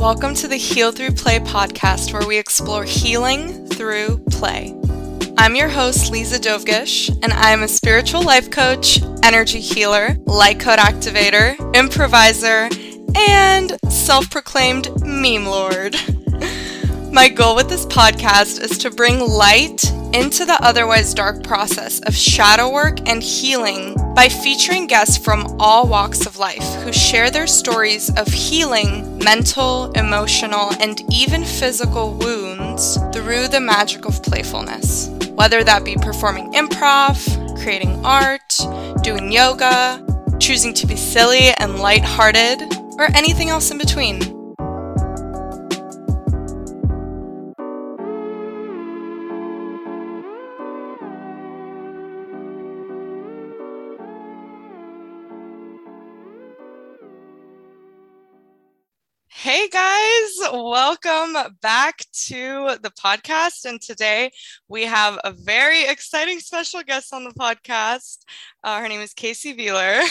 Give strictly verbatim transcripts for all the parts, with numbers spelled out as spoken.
Welcome to the Heal Through Play podcast, where we explore healing through play. I'm your host, Lisa Dovgish, and I'm a spiritual life coach, energy healer, light code activator, improviser, and self-proclaimed meme lord. My goal with this podcast is to bring light into the otherwise dark process of shadow work and healing by featuring guests from all walks of life who share their stories of healing mental, emotional, and even physical wounds through the magic of playfulness. Whether that be performing improv, creating art, doing yoga, choosing to be silly and lighthearted, or anything else in between. Hey guys, welcome back to the podcast. And today we have a very exciting special guest on the podcast. Uh, her name is Casey Beeler.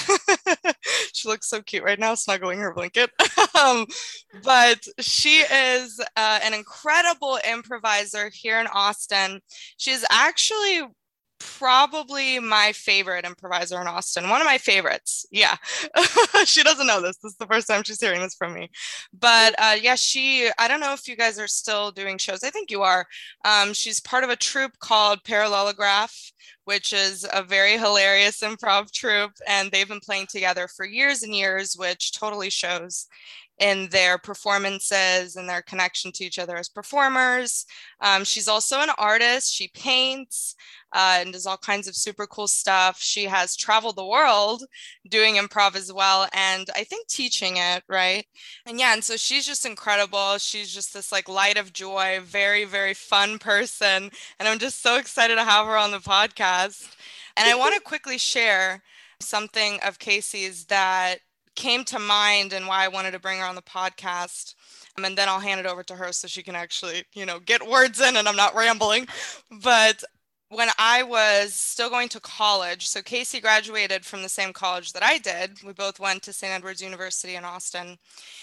She looks so cute right now, snuggling her blanket. um, but she is uh, an incredible improviser here in Austin. She's actually probably my favorite improviser in Austin. One of my favorites. Yeah. She doesn't know this. This is the first time she's hearing this from me. But uh, yeah, she, I don't know if you guys are still doing shows. I think you are. Um, she's part of a troupe called Parallelograph, which is a very hilarious improv troupe. And they've been playing together for years and years, which totally shows in their performances and their connection to each other as performers. Um, she's also an artist. She paints uh, and does all kinds of super cool stuff. She has traveled the world doing improv as well, and I think teaching it, right? And yeah, and so she's just incredible. She's just this like light of joy, very, very fun person. And I'm just so excited to have her on the podcast. And I want to quickly share something of Casey's that came to mind and why I wanted to bring her on the podcast. Um, and then I'll hand it over to her so she can actually, you know, get words in and I'm not rambling. But when I was still going to college, so Casey graduated from the same college that I did. We both went to Saint Edward's University in Austin.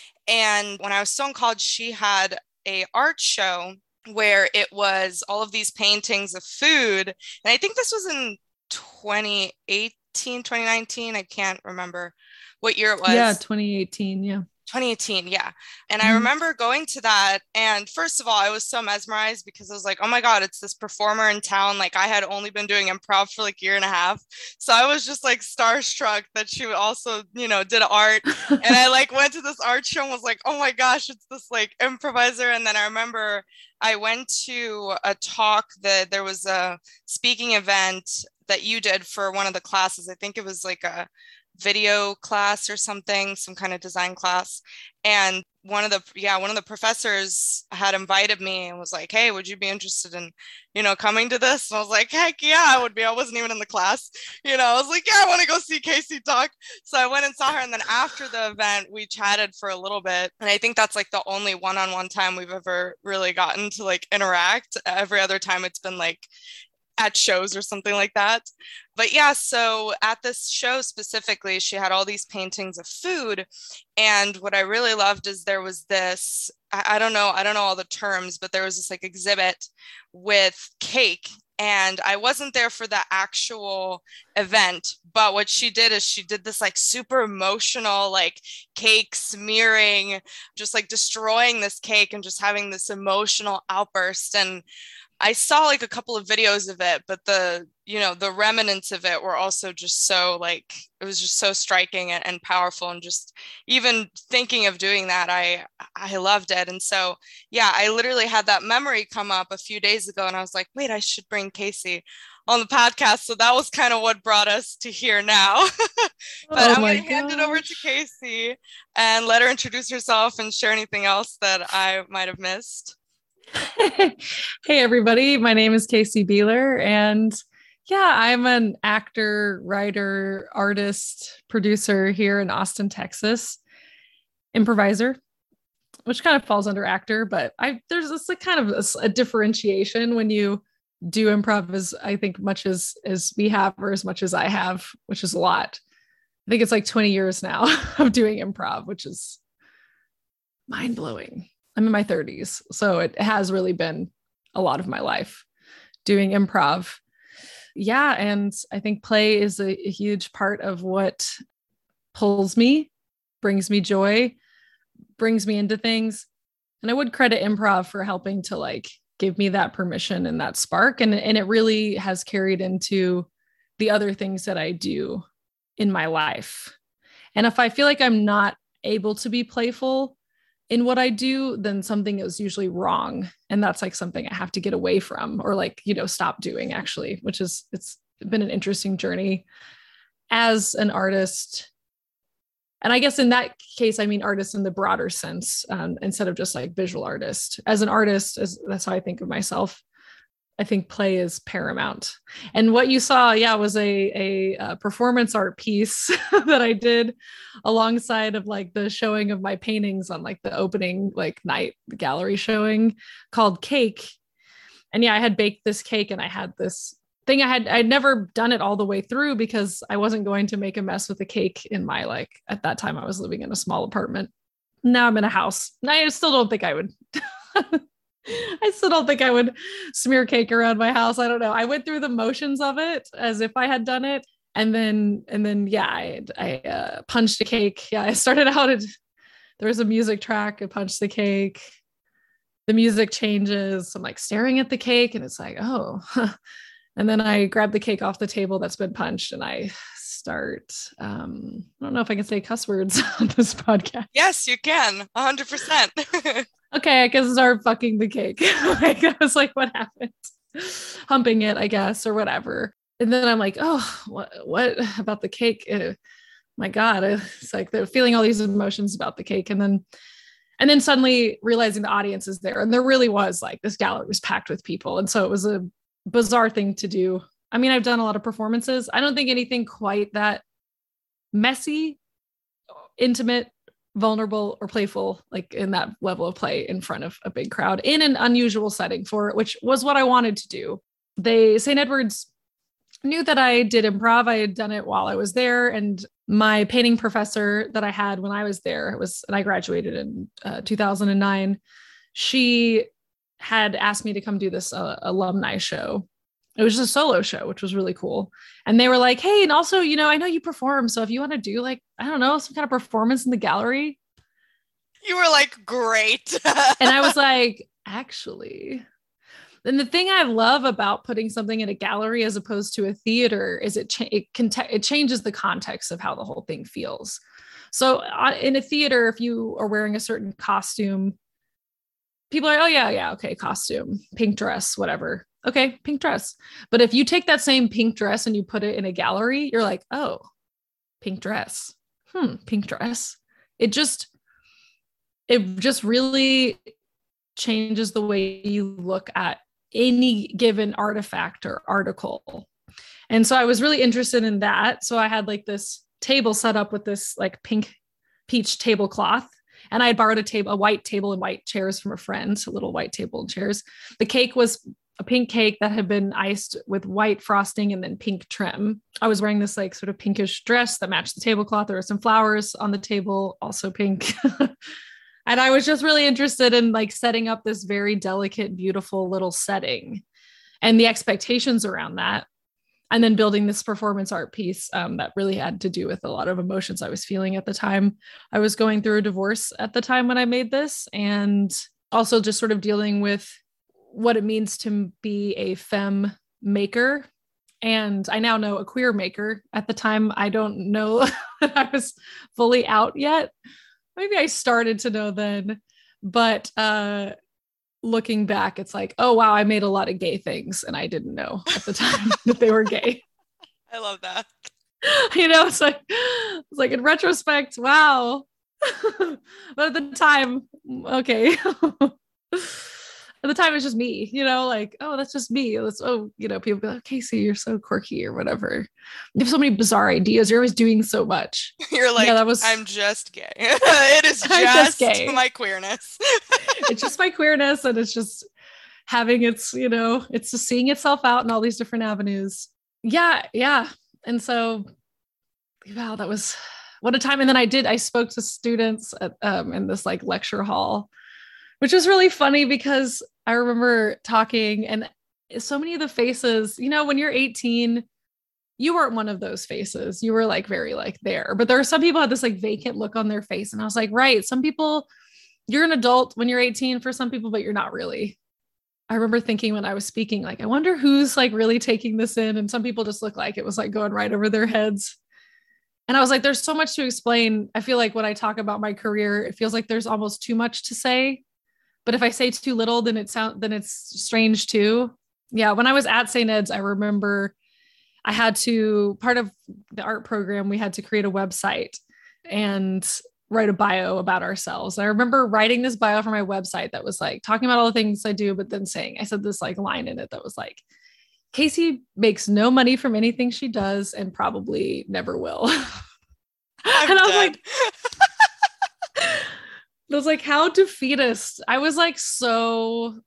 And when I was still in college, she had a art show where it was all of these paintings of food. And I think this was in twenty eighteen, twenty nineteen. I can't remember what year it was. Yeah, twenty eighteen. Yeah. twenty eighteen. Yeah. And mm-hmm. I remember going to that. And first of all, I was so mesmerized because I was like, oh my God, it's this performer in town. Like I had only been doing improv for like a year and a half. So I was just like starstruck that she also, you know, did art. And I like went to this art show and was like, oh my gosh, it's this like improviser. And then I remember I went to a talk that there was a speaking event that you did for one of the classes. I think it was like a video class or something, some kind of design class. And one of the, yeah, one of the professors had invited me and was like, hey, would you be interested in, you know, coming to this? And I was like, heck yeah, I would be. I wasn't even in the class. You know, I was like, yeah, I want to go see Casey talk. So I went and saw her. And then after the event, we chatted for a little bit. And I think that's like the only one-on-one time we've ever really gotten to like interact. Every other time it's been like at shows or something like that. But yeah, so at this show specifically, she had all these paintings of food. And what I really loved is there was this, I, I don't know, I don't know all the terms, but there was this like exhibit with cake. And I wasn't there for the actual event, but what she did is she did this like super emotional, like cake smearing, just like destroying this cake and just having this emotional outburst. And I saw like a couple of videos of it, but the, you know, the remnants of it were also just so like, it was just so striking and, and powerful. And just even thinking of doing that, I, I loved it. And so, yeah, I literally had that memory come up a few days ago and I was like, wait, I should bring Casey on the podcast. So that was kind of what brought us to here now. But oh I'm going to hand it over to Casey and let her introduce herself and share anything else that I might have missed. Hey, everybody. My name is Casey Beeler. And yeah, I'm an actor, writer, artist, producer here in Austin, Texas, improviser, which kind of falls under actor. But I there's this like kind of a, a differentiation when you do improv as I think much as, as we have or as much as I have, which is a lot. I think it's like twenty years now of doing improv, which is mind blowing. I'm in my thirties. So it has really been a lot of my life doing improv. Yeah. And I think play is a, a huge part of what pulls me, brings me joy, brings me into things. And I would credit improv for helping to like give me that permission and that spark. And, and it really has carried into the other things that I do in my life. And if I feel like I'm not able to be playful in what I do, then something is usually wrong. And that's like something I have to get away from or like, you know, stop doing actually, which is, it's been an interesting journey as an artist. And I guess in that case, I mean, artist in the broader sense, um, instead of just like visual artist. As an artist, as, that's how I think of myself. I think play is paramount. And what you saw, yeah, was a, a, a performance art piece that I did alongside of like the showing of my paintings on like the opening like night gallery showing called Cake. And yeah, I had baked this cake and I had this thing I had, I'd never done it all the way through because I wasn't going to make a mess with the cake in my, like, at that time I was living in a small apartment. Now I'm in a house. I still don't think I would. I still don't think I would smear cake around my house. I don't know. I went through the motions of it as if I had done it. And then, and then, yeah, I, I uh, punched a cake. Yeah. I started out at, there was a music track. I punched the cake. The music changes. I'm like staring at the cake and it's like, oh, huh. And then I grab the cake off the table that's been punched and I start, um, I don't know if I can say cuss words on this podcast. Yes, you can. A hundred percent. Okay, I can start fucking the cake. Like, I was like, what happened? Humping it, I guess, or whatever. And then I'm like, oh, what, what about the cake? Uh, my God, it's like they're feeling all these emotions about the cake. And then, and then suddenly realizing the audience is there. And there really was like, this gallery was packed with people. And so it was a bizarre thing to do. I mean, I've done a lot of performances. I don't think anything quite that messy, intimate, vulnerable or playful, like in that level of play in front of a big crowd in an unusual setting for it, which was what I wanted to do. They, Saint Edward's knew that I did improv. I had done it while I was there. And my painting professor that I had when I was there, it was, and I graduated in uh, two thousand nine. She had asked me to come do this uh, alumni show. It was just a solo show, which was really cool. And they were like, hey, and also, you know, I know you perform. So if you want to do like, I don't know, some kind of performance in the gallery. You were like, great. And I was like, actually. And the thing I love about putting something in a gallery as opposed to a theater is it, cha- it, can te- it changes the context of how the whole thing feels. So uh, in a theater, if you are wearing a certain costume, people are, oh yeah, yeah, okay, costume, pink dress, whatever. Okay, pink dress. But if you take that same pink dress and you put it in a gallery, you're like, oh, pink dress. Hmm, pink dress. It just, it just really changes the way you look at any given artifact or article. And so I was really interested in that. So I had like this table set up with this like pink peach tablecloth. And I had borrowed a table, a white table and white chairs from a friend, a little white table and chairs. The cake was a pink cake that had been iced with white frosting and then pink trim. I was wearing this like sort of pinkish dress that matched the tablecloth. There were some flowers on the table, also pink. And I was just really interested in like setting up this very delicate, beautiful little setting and the expectations around that. And then building this performance art piece um, that really had to do with a lot of emotions I was feeling at the time. I was going through a divorce at the time when I made this, and also just sort of dealing with what it means to be a femme maker. And I now know a queer maker. At the time, I don't know that I was fully out yet. Maybe I started to know then, but uh, looking back, it's like, oh, wow, I made a lot of gay things and I didn't know at the time that they were gay. I love that. You know, it's like, it's like in retrospect, wow. But at the time, okay. At the time, it's just me, you know, like, oh, that's just me. That's, oh, you know, people be like, Casey, you're so quirky or whatever. You have so many bizarre ideas. You're always doing so much. You're like, yeah, that was... I'm just gay. It is just, just gay. My queerness. It's just my queerness. And it's just having its, you know, it's just seeing itself out in all these different avenues. Yeah. Yeah. And so, wow, that was, what a time. And then I did, I spoke to students at, um, in this like lecture hall, which was really funny because I remember talking and so many of the faces, you know, when you're eighteen, you weren't one of those faces. You were like very like there, but there are some people had this like vacant look on their face. And I was like, right. Some people, you're an adult when you're eighteen for some people, but you're not really. I remember thinking when I was speaking, like, I wonder who's like really taking this in. And some people just look like it was like going right over their heads. And I was like, there's so much to explain. I feel like when I talk about my career, it feels like there's almost too much to say. But if I say too little, then it sound then it's strange too. Yeah. When I was at Saint Ed's, I remember I had to, part of the art program, we had to create a website and write a bio about ourselves. And I remember writing this bio for my website that was like talking about all the things I do, but then saying, I said this like line in it that was like, Casey makes no money from anything she does and probably never will. And I'm I was dead. like, I was like, how defeatist. I was like, so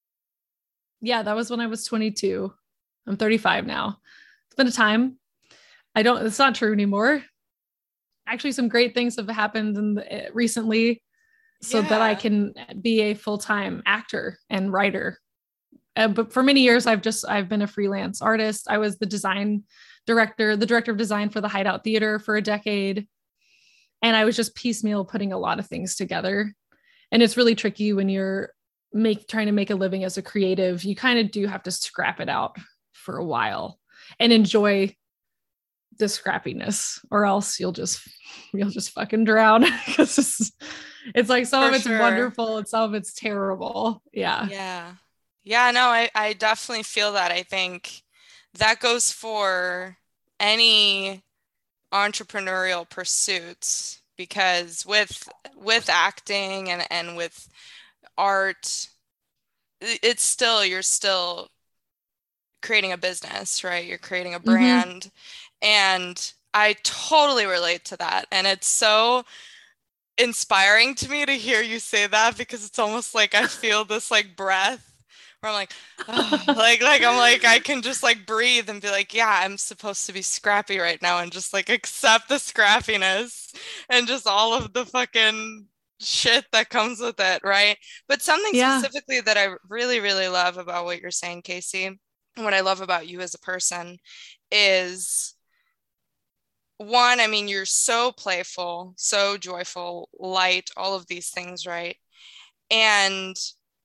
yeah, that was when I was twenty-two. I'm thirty-five now. It's been a time. I don't, it's not true anymore. Actually, some great things have happened in the, recently so Yeah. that I can be a full-time actor and writer. Uh, but for many years, I've just, I've been a freelance artist. I was the design director, the director of design for the Hideout Theater for a decade. And I was just piecemeal putting a lot of things together. And it's really tricky when you're make trying to make a living as a creative. You kind of do have to scrap it out for a while and enjoy the scrappiness, or else you'll just you'll just fucking drown because it's, it's like some For of it's sure. wonderful and some of it's terrible. Yeah. Yeah. Yeah, no, I, I definitely feel that. I think that goes for any entrepreneurial pursuits, because with with acting and, and with art, it's still, you're still creating a business, right? You're creating a brand. Mm-hmm. And I totally relate to that. And it's so inspiring to me to hear you say that, because it's almost like I feel this like breath where I'm like, oh, like, like, I'm like, I can just like breathe and be like, yeah, I'm supposed to be scrappy right now and just like accept the scrappiness and just all of the fucking shit that comes with it, right? But something yeah. specifically that I really, really love about what you're saying, Casey, and what I love about you as a person is, one, I mean, you're so playful, so joyful, light, all of these things, right? And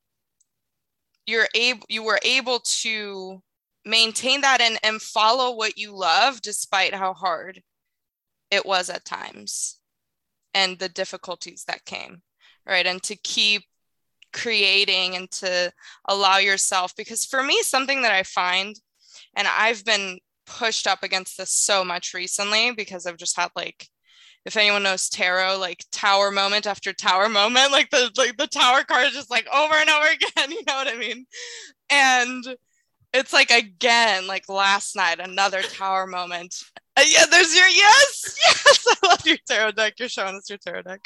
you're able, you were able to maintain that and, and follow what you love despite how hard it was at times and the difficulties that came, right? And to keep creating and to allow yourself, because for me, something that I find, and I've been pushed up against this so much recently because I've just had like, if anyone knows tarot, like tower moment after tower moment, like the like the tower card is just like over and over again, you know what I mean? And it's like, again, like last night, another tower moment. Uh, yeah, there's your, yes, yes, I love your tarot deck. You're showing us your tarot deck.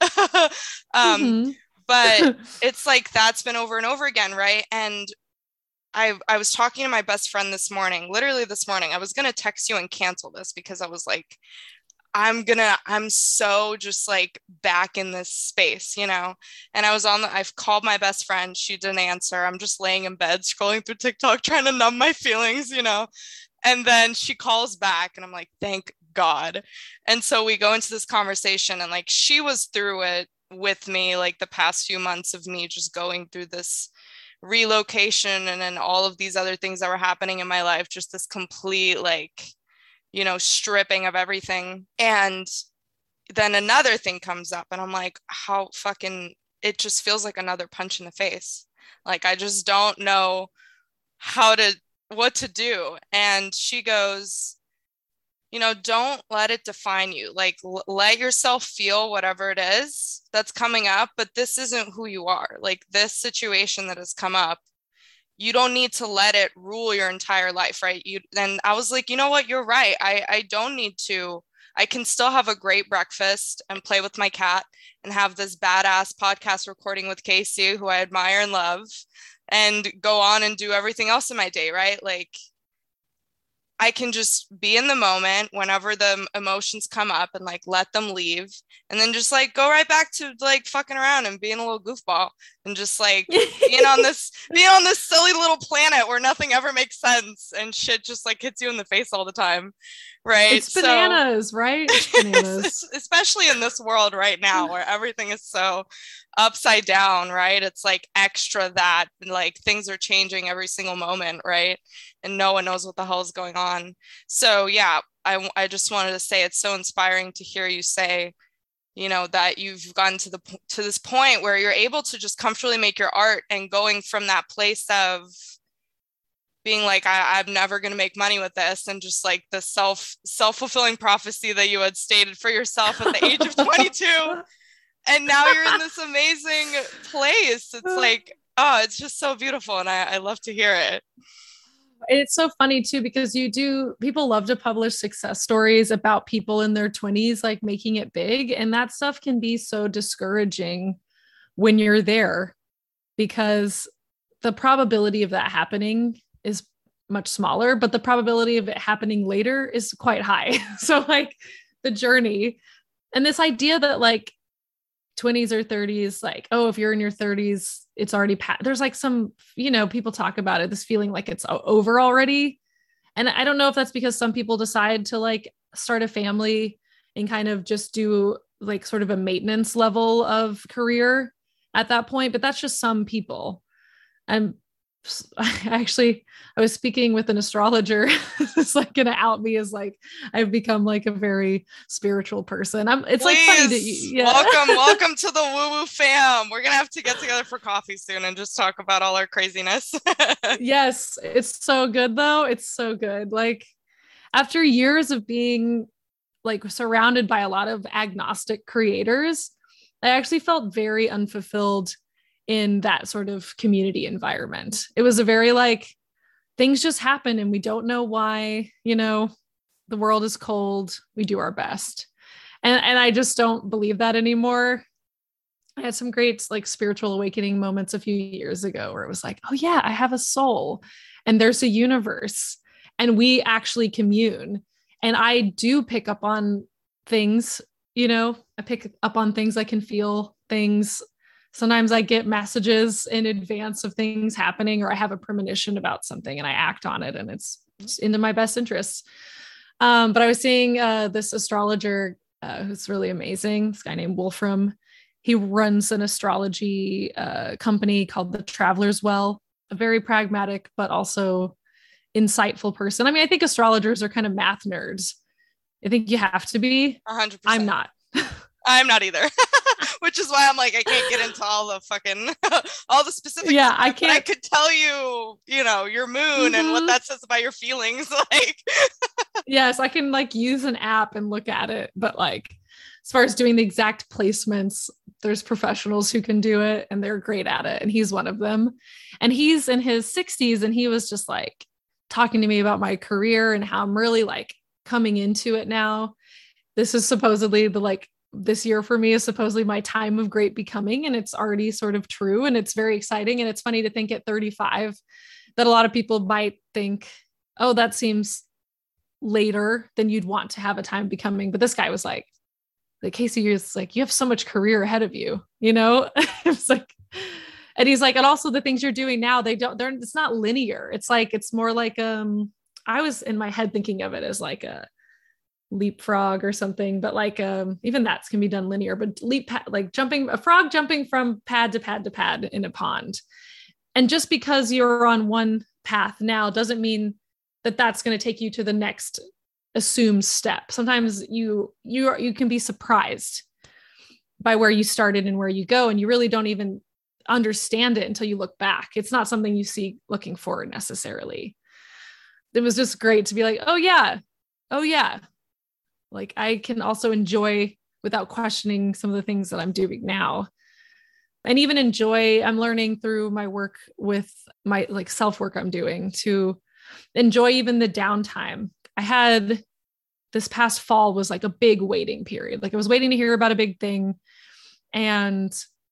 um, mm-hmm. But it's like, that's been over and over again, right? And I I was talking to my best friend this morning, literally this morning. I was going to text you and cancel this because I was like, I'm gonna, I'm so just like back in this space, you know? And I was on the, I've called my best friend. She didn't answer. I'm just laying in bed, scrolling through TikTok, trying to numb my feelings, you know? And then she calls back and I'm like, thank God. And so we go into this conversation and like, she was through it with me, like the past few months of me just going through this relocation and then all of these other things that were happening in my life, just this complete, like, you know, stripping of everything. And then another thing comes up and I'm like, how fucking, it just feels like another punch in the face. Like, I just don't know how to, what to do. And she goes, you know, don't let it define you. Like, l- let yourself feel whatever it is that's coming up, but this isn't who you are. Like, this situation that has come up, you don't need to let it rule your entire life, right? You, and I was like, you know what? You're right. I, I don't need to. I can still have a great breakfast and play with my cat and have this badass podcast recording with Casey, who I admire and love, and go on and do everything else in my day, right? Like, I can just be in the moment whenever the emotions come up and like let them leave, and then just like go right back to like fucking around and being a little goofball and just like being on this being on this silly little planet where nothing ever makes sense and shit just like hits you in the face all the time. Right. It's bananas, so, right? It's bananas. Especially in this world right now where everything is so upside down, right? It's like extra that like things are changing every single moment, right? And no one knows what the hell is going on. So yeah, I, I just wanted to say it's so inspiring to hear you say, you know, that you've gotten to the to this point where you're able to just comfortably make your art, and going from that place of being like, I, I'm never going to make money with this, and just like the self self-fulfilling prophecy that you had stated for yourself at the age of twenty-two. And now you're in this amazing place. It's like, oh, it's just so beautiful. And I, I love to hear it. It's so funny too, because you do, people love to publish success stories about people in their twenties, like making it big. And that stuff can be so discouraging when you're there, because the probability of that happening is much smaller, but the probability of it happening later is quite high. So like the journey and this idea that like twenties or thirties, like, oh, if you're in your thirties, it's already past. There's like some, you know, people talk about it, this feeling like it's over already. And I don't know if that's because some people decide to like start a family and kind of just do like sort of a maintenance level of career at that point, but that's just some people. And I actually, I was speaking with an astrologer. It's like going to out me as like, I've become like a very spiritual person. I'm, it's Please, like funny to yeah. welcome, welcome to the woo woo fam. We're going to have to get together for coffee soon and just talk about all our craziness. Yes. It's so good though. It's so good. Like after years of being like surrounded by a lot of agnostic creators, I actually felt very unfulfilled in that sort of community environment. It was a very like, things just happen and we don't know why, you know, the world is cold. We do our best. And, and I just don't believe that anymore. I had some great like spiritual awakening moments a few years ago where it was like, oh yeah, I have a soul and there's a universe and we actually commune. And I do pick up on things, you know, I pick up on things, I can feel things. Sometimes I get messages in advance of things happening, or I have a premonition about something and I act on it and it's, it's into my best interests. Um, but I was seeing uh, this astrologer uh, who's really amazing, this guy named Wolfram. He runs an astrology uh, company called The Traveler's Well, a very pragmatic, but also insightful person. I mean, I think astrologers are kind of math nerds. I think you have to be. one hundred percent. I'm not. I'm not either. Which is why I'm like, I can't get into all the fucking, all the specifics. Yeah, I can't. I could tell you, you know, your moon mm-hmm. and what that says about your feelings. Like, yes, I can like use an app and look at it. But like, as far as doing the exact placements, there's professionals who can do it and they're great at it. And he's one of them. And he's in his sixties and he was just like talking to me about my career and how I'm really like coming into it now. This is supposedly the like, this year for me is supposedly my time of great becoming, and it's already sort of true. And it's very exciting. And it's funny to think at thirty-five that a lot of people might think, oh, that seems later than you'd want to have a time becoming. But this guy was like, like Casey, you're just like, you have so much career ahead of you, you know? It's like, and he's like, and also the things you're doing now, they don't, they're, it's not linear. It's like, it's more like, um, I was in my head thinking of it as like a leapfrog or something, but like um even that can be done linear, but leap pad, like jumping a frog jumping from pad to pad to pad in a pond. And just because you're on one path now doesn't mean that that's going to take you to the next assumed step. Sometimes you you are, you can be surprised by where you started and where you go, and you really don't even understand it until you look back. It's not something you see looking forward necessarily. It was just great to be like, oh yeah, oh yeah. Like I can also enjoy without questioning some of the things that I'm doing now, and even enjoy, I'm learning through my work with my like self work I'm doing to enjoy even the downtime. I had this past fall was like a big waiting period. Like I was waiting to hear about a big thing, and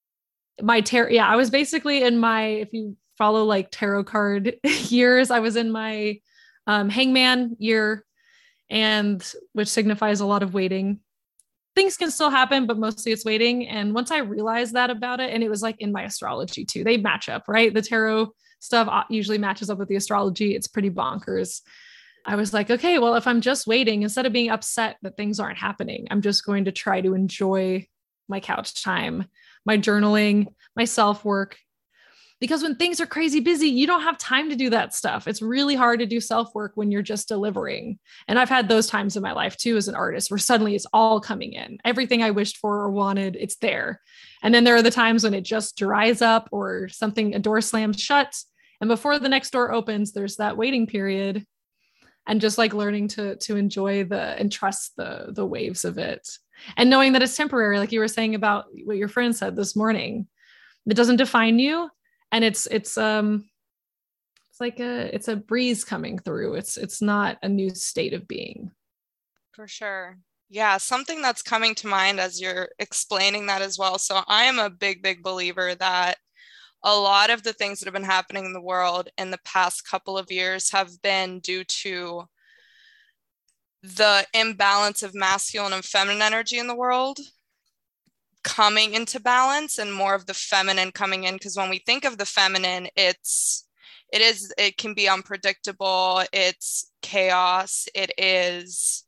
my tarot. Yeah, I was basically in my, if you follow like tarot card years, I was in my um, hangman year, and which signifies a lot of waiting. Things can still happen, but mostly it's waiting. And once I realized that about it, and it was like in my astrology too, they match up, right? The tarot stuff usually matches up with the astrology. It's pretty bonkers. I was like, okay, well, if I'm just waiting, instead of being upset that things aren't happening, I'm just going to try to enjoy my couch time, my journaling, my self-work. Because when things are crazy busy, you don't have time to do that stuff. It's really hard to do self-work when you're just delivering. And I've had those times in my life too, as an artist, where suddenly it's all coming in. Everything I wished for or wanted, it's there. And then there are the times when it just dries up or something, a door slams shut. And before the next door opens, there's that waiting period. And just like learning to, to enjoy the and trust the, the waves of it. And knowing that it's temporary, like you were saying about what your friend said this morning, it doesn't define you. And it's, it's, um, it's like a, it's a breeze coming through. It's, it's not a new state of being. For sure. Yeah. Something that's coming to mind as you're explaining that as well. So I am a big, big believer that a lot of the things that have been happening in the world in the past couple of years have been due to the imbalance of masculine and feminine energy in the world coming into balance, and more of the feminine coming in. Because when we think of the feminine, it's it is it can be unpredictable, it's chaos, it is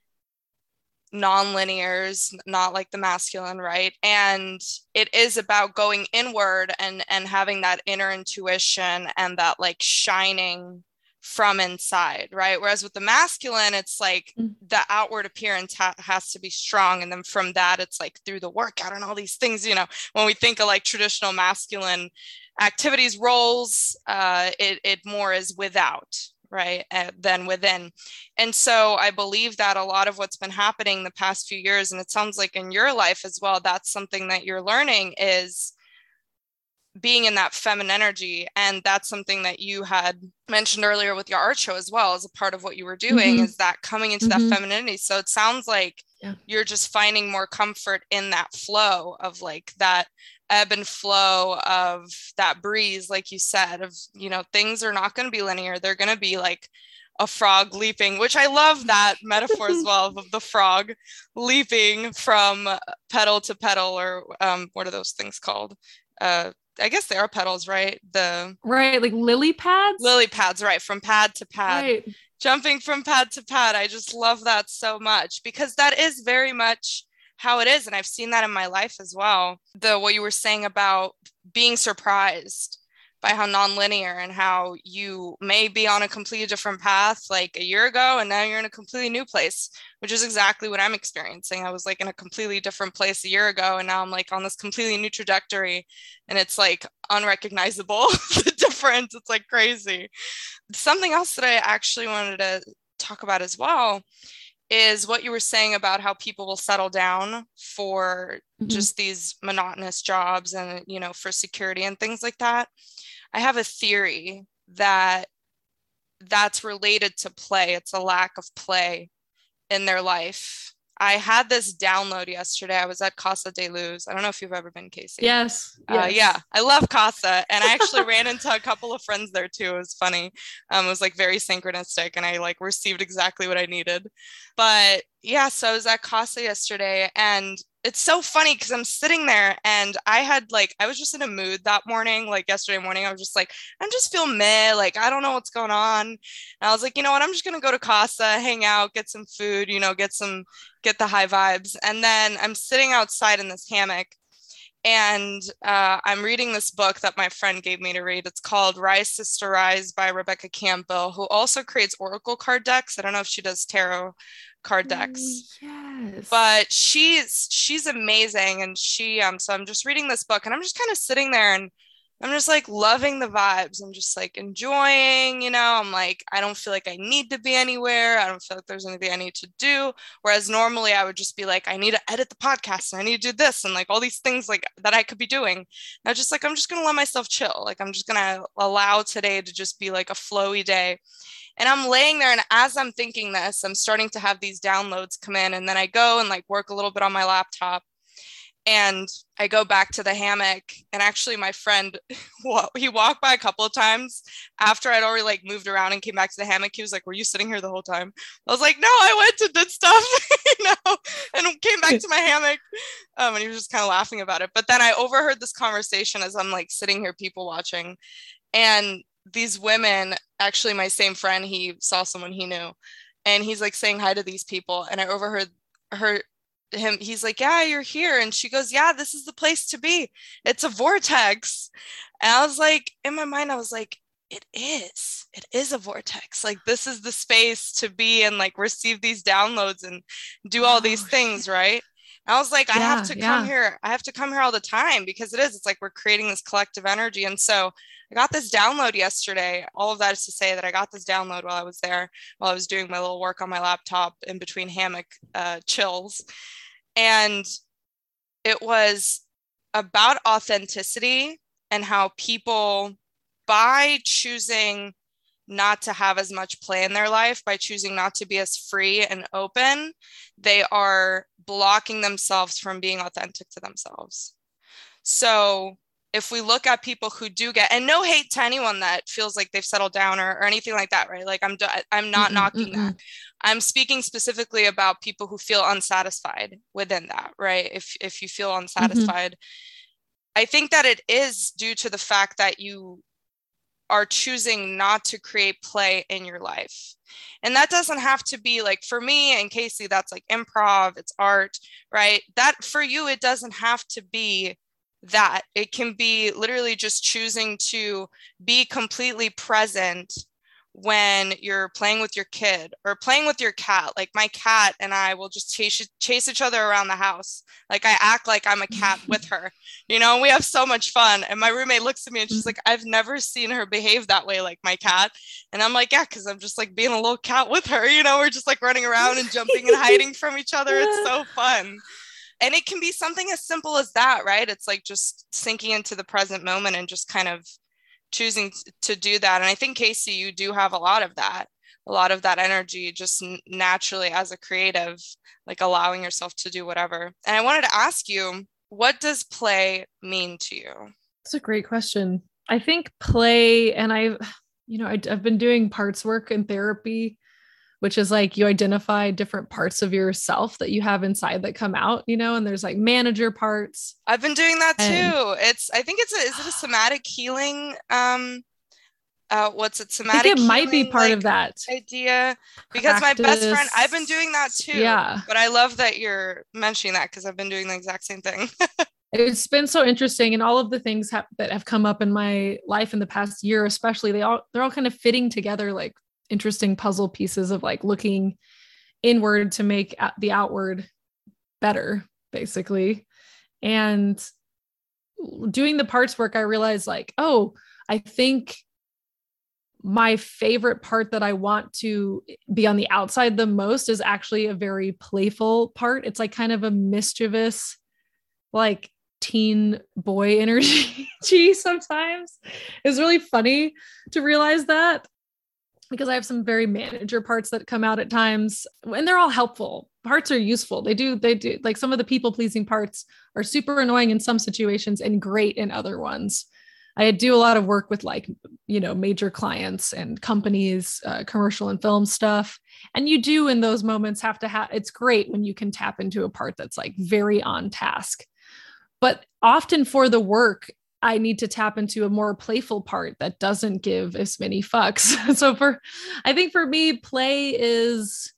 non-linears, not like the masculine, right? And it is about going inward and and having that inner intuition and that like shining from inside, right? Whereas with the masculine, it's like mm. the outward appearance ha- has to be strong. And then from that, it's like through the workout and all these things, you know, when we think of like traditional masculine activities, roles, uh, it, it more is without, right, uh, than within. And so I believe that a lot of what's been happening the past few years, and it sounds like in your life as well, that's something that you're learning, is being in that feminine energy. And that's something that you had mentioned earlier with your art show as well, as a part of what you were doing, mm-hmm. is that coming into mm-hmm. that femininity. So it sounds like yeah. you're just finding more comfort in that flow of like that ebb and flow of that breeze, like you said, of, you know, things are not going to be linear. They're going to be like a frog leaping, which I love that metaphor as well, of the frog leaping from petal to petal, or um, what are those things called? Uh, I guess they are petals, right? The right, like lily pads. Lily pads, right? From pad to pad, right. Jumping from pad to pad. I just love that so much, because that is very much how it is, and I've seen that in my life as well. The what you were saying about being surprised by how nonlinear, and how you may be on a completely different path like a year ago, and now you're in a completely new place, which is exactly what I'm experiencing. I was like in a completely different place a year ago, and now I'm like on this completely new trajectory, and it's like unrecognizable, the difference. It's like crazy. Something else that I actually wanted to talk about as well is what you were saying about how people will settle down for mm-hmm. just these monotonous jobs and, you know, for security and things like that. I have a theory that that's related to play. It's a lack of play in their life. I had this download yesterday. I was at Casa de Luz. I don't know if you've ever been, Casey. Yes. Uh, yes. Yeah. I love Casa. And I actually ran into a couple of friends there too. It was funny. Um, it was like very synchronistic, and I like received exactly what I needed. But yeah, so I was at Casa yesterday, and it's so funny because I'm sitting there, and I had like, I was just in a mood that morning, like yesterday morning. I was just like, I'm just feel meh, like, I don't know what's going on. And I was like, you know what, I'm just going to go to Casa, hang out, get some food, you know, get some, get the high vibes. And then I'm sitting outside in this hammock, and uh, I'm reading this book that my friend gave me to read. It's called Rise, Sister Rise by Rebecca Campbell, who also creates oracle card decks. I don't know if she does tarot card decks. Yes. But she's she's amazing. And she um so I'm just reading this book, and I'm just kind of sitting there, and I'm just like loving the vibes. I'm just like enjoying, you know, I'm like, I don't feel like I need to be anywhere. I don't feel like there's anything I need to do. Whereas normally I would just be like, I need to edit the podcast, and I need to do this, and like all these things like that I could be doing. And I was just like, I'm just going to let myself chill. Like, I'm just going to allow today to just be like a flowy day. And I'm laying there, and as I'm thinking this, I'm starting to have these downloads come in, and then I go and like work a little bit on my laptop. And I go back to the hammock, and actually my friend, he walked by a couple of times after I'd already like moved around and came back to the hammock. He was like, "Were you sitting here the whole time?" I was like, "No, I went and did stuff," you know, and came back to my hammock. Um, and he was just kind of laughing about it. But then I overheard this conversation as I'm like sitting here people watching, and these women, actually my same friend, he saw someone he knew, and he's like saying hi to these people. And I overheard her him he's like, "Yeah, you're here." And she goes, "Yeah, this is the place to be. It's a vortex." And I was like, in my mind, I was like, it is it is a vortex. Like, this is the space to be and like receive these downloads and do all these Oh, things, right? And I was like, I yeah, have to yeah. come here. I have to come here all the time, because it is. It's like we're creating this collective energy. And so I got this download yesterday. All of that is to say that I got this download while I was there, while I was doing my little work on my laptop in between hammock uh, chills. And it was about authenticity and how people, by choosing not to have as much play in their life, by choosing not to be as free and open, they are blocking themselves from being authentic to themselves. So if we look at people who do get, and no hate to anyone that feels like they've settled down or, or anything like that, right? Like I'm, I'm not mm-mm, knocking mm-mm. that. I'm speaking specifically about people who feel unsatisfied within that, right? If, if you feel unsatisfied, mm-hmm. I think that it is due to the fact that you are choosing not to create play in your life. And that doesn't have to be like, for me and Casey, that's like improv, it's art, right? That for you, it doesn't have to be that. It can be literally just choosing to be completely present when you're playing with your kid or playing with your cat. Like my cat and I will just chase chase each other around the house. Like I act like I'm a cat with her, you know, we have so much fun. And my roommate looks at me and she's like, "I've never seen her behave that way, like my cat." And I'm like, "Yeah, because I'm just like being a little cat with her, you know, we're just like running around and jumping and hiding from each other. It's so fun." And it can be something as simple as that, right? It's like just sinking into the present moment and just kind of choosing to do that. And I think, Casey, you do have a lot of that, a lot of that energy just naturally as a creative, like allowing yourself to do whatever. And I wanted to ask you, what does play mean to you? That's a great question. I think play, and I've, you know, I, I've been doing parts work in therapy, which is like you identify different parts of yourself that you have inside that come out, you know, and there's like manager parts. I've been doing that and, too. It's, I think it's a, is it a somatic healing? Um, uh, what's it? Somatic I think it healing, might be part like, of that idea, because Practice. My best friend, I've been doing that too. Yeah. But I love that you're mentioning that, because I've been doing the exact same thing. It's been so interesting, and all of the things ha- that have come up in my life in the past year, especially, they all, they're all kind of fitting together, like interesting puzzle pieces of like looking inward to make the outward better, basically. And doing the parts work, I realized like, oh, I think my favorite part that I want to be on the outside the most is actually a very playful part. It's like kind of a mischievous, like teen boy energy sometimes. It's really funny to realize that, because I have some very manager parts that come out at times, and they're all helpful. Parts are useful. They do, they do, like some of the people pleasing parts are super annoying in some situations and great in other ones. I do a lot of work with like, you know, major clients and companies, uh, commercial and film stuff. And you do in those moments have to have, it's great when you can tap into a part that's like very on task. But often for the work, I need to tap into a more playful part that doesn't give as many fucks. So for, I think for me, play is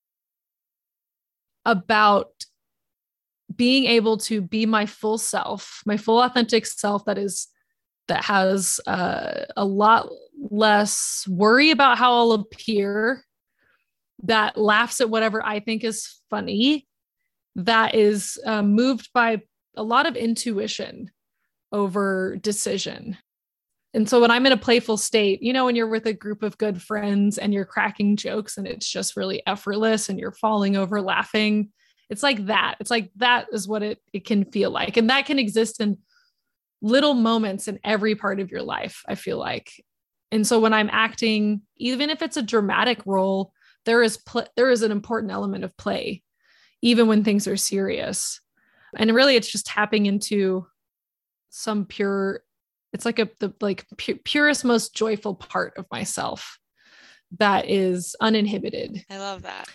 about being able to be my full self, my full authentic self that is, that has uh, a lot less worry about how I'll appear, that laughs at whatever I think is funny, that is uh, moved by a lot of intuition over decision. And so when I'm in a playful state, you know, when you're with a group of good friends and you're cracking jokes and it's just really effortless and you're falling over laughing, it's like that. It's like that is what it, it can feel like. And that can exist in little moments in every part of your life, I feel like. And so when I'm acting, even if it's a dramatic role, there is pl- there is an important element of play, even when things are serious. And really it's just tapping into some pure, it's like a, the like pu- purest, most joyful part of myself that is uninhibited. I love that.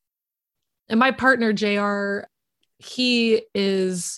And my partner, J R, he is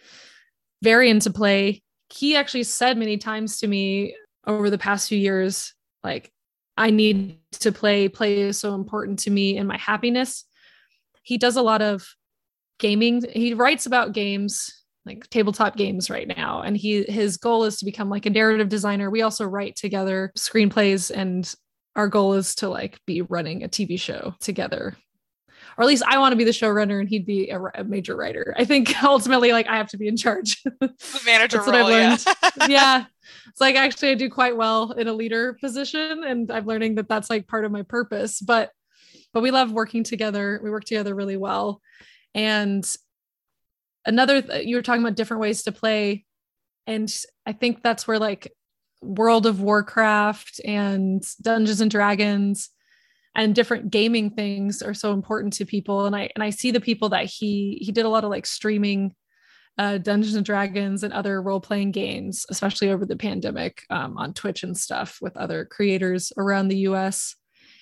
very into play. He actually said many times to me over the past few years, like, I need to play. Play is so important to me and my happiness. He does a lot of gaming. He writes about games, like tabletop games right now. And he, his goal is to become like a narrative designer. We also write together screenplays, and our goal is to like be running a T V show together. Or at least I want to be the showrunner and he'd be a, a major writer. I think ultimately, like, I have to be in charge. The manager That's role, what I've learned. Yeah. Yeah. It's like, actually, I do quite well in a leader position, and I'm learning that that's like part of my purpose. But, but we love working together. We work together really well. And another, th- you were talking about different ways to play. And I think that's where like World of Warcraft and Dungeons and Dragons and different gaming things are so important to people. And I, and I see the people that he, he did a lot of like streaming uh, Dungeons and Dragons and other role-playing games, especially over the pandemic, um, on Twitch and stuff with other creators around the U S.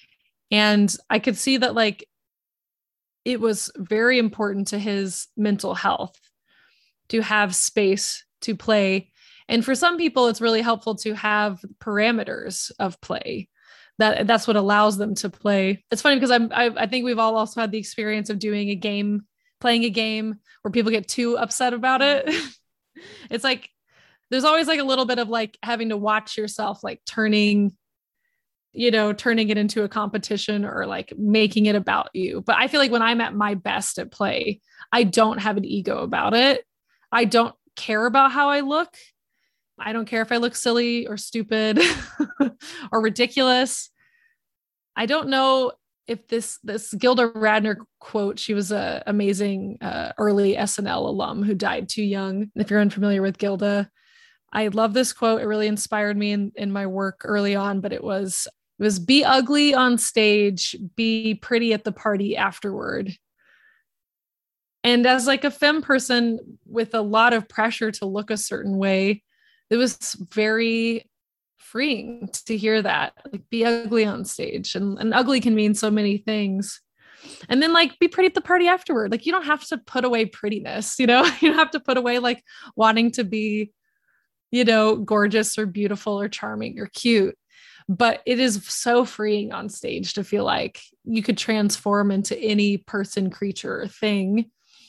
And I could see that like, it was very important to his mental health to have space to play. And for some people, it's really helpful to have parameters of play. That that's what allows them to play. It's funny because I'm, I, I think we've all also had the experience of doing a game, playing a game where people get too upset about it. It's like, there's always like a little bit of like having to watch yourself, like turning, you know, turning it into a competition or like making it about you. But I feel like when I'm at my best at play, I don't have an ego about it. I don't care about how I look. I don't care if I look silly or stupid or ridiculous. I don't know if this, this Gilda Radner quote, she was an amazing uh, early S N L alum who died too young. If you're unfamiliar with Gilda, I love this quote. It really inspired me in, in my work early on, but it was, it was be ugly on stage, be pretty at the party afterward. And as like a femme person with a lot of pressure to look a certain way, it was very freeing to hear that, like, be ugly on stage. And, and ugly can mean so many things. And then like be pretty at the party afterward. Like, you don't have to put away prettiness, you know, you don't have to put away like wanting to be, you know, gorgeous or beautiful or charming or cute. But it is so freeing on stage to feel like you could transform into any person, creature, or thing.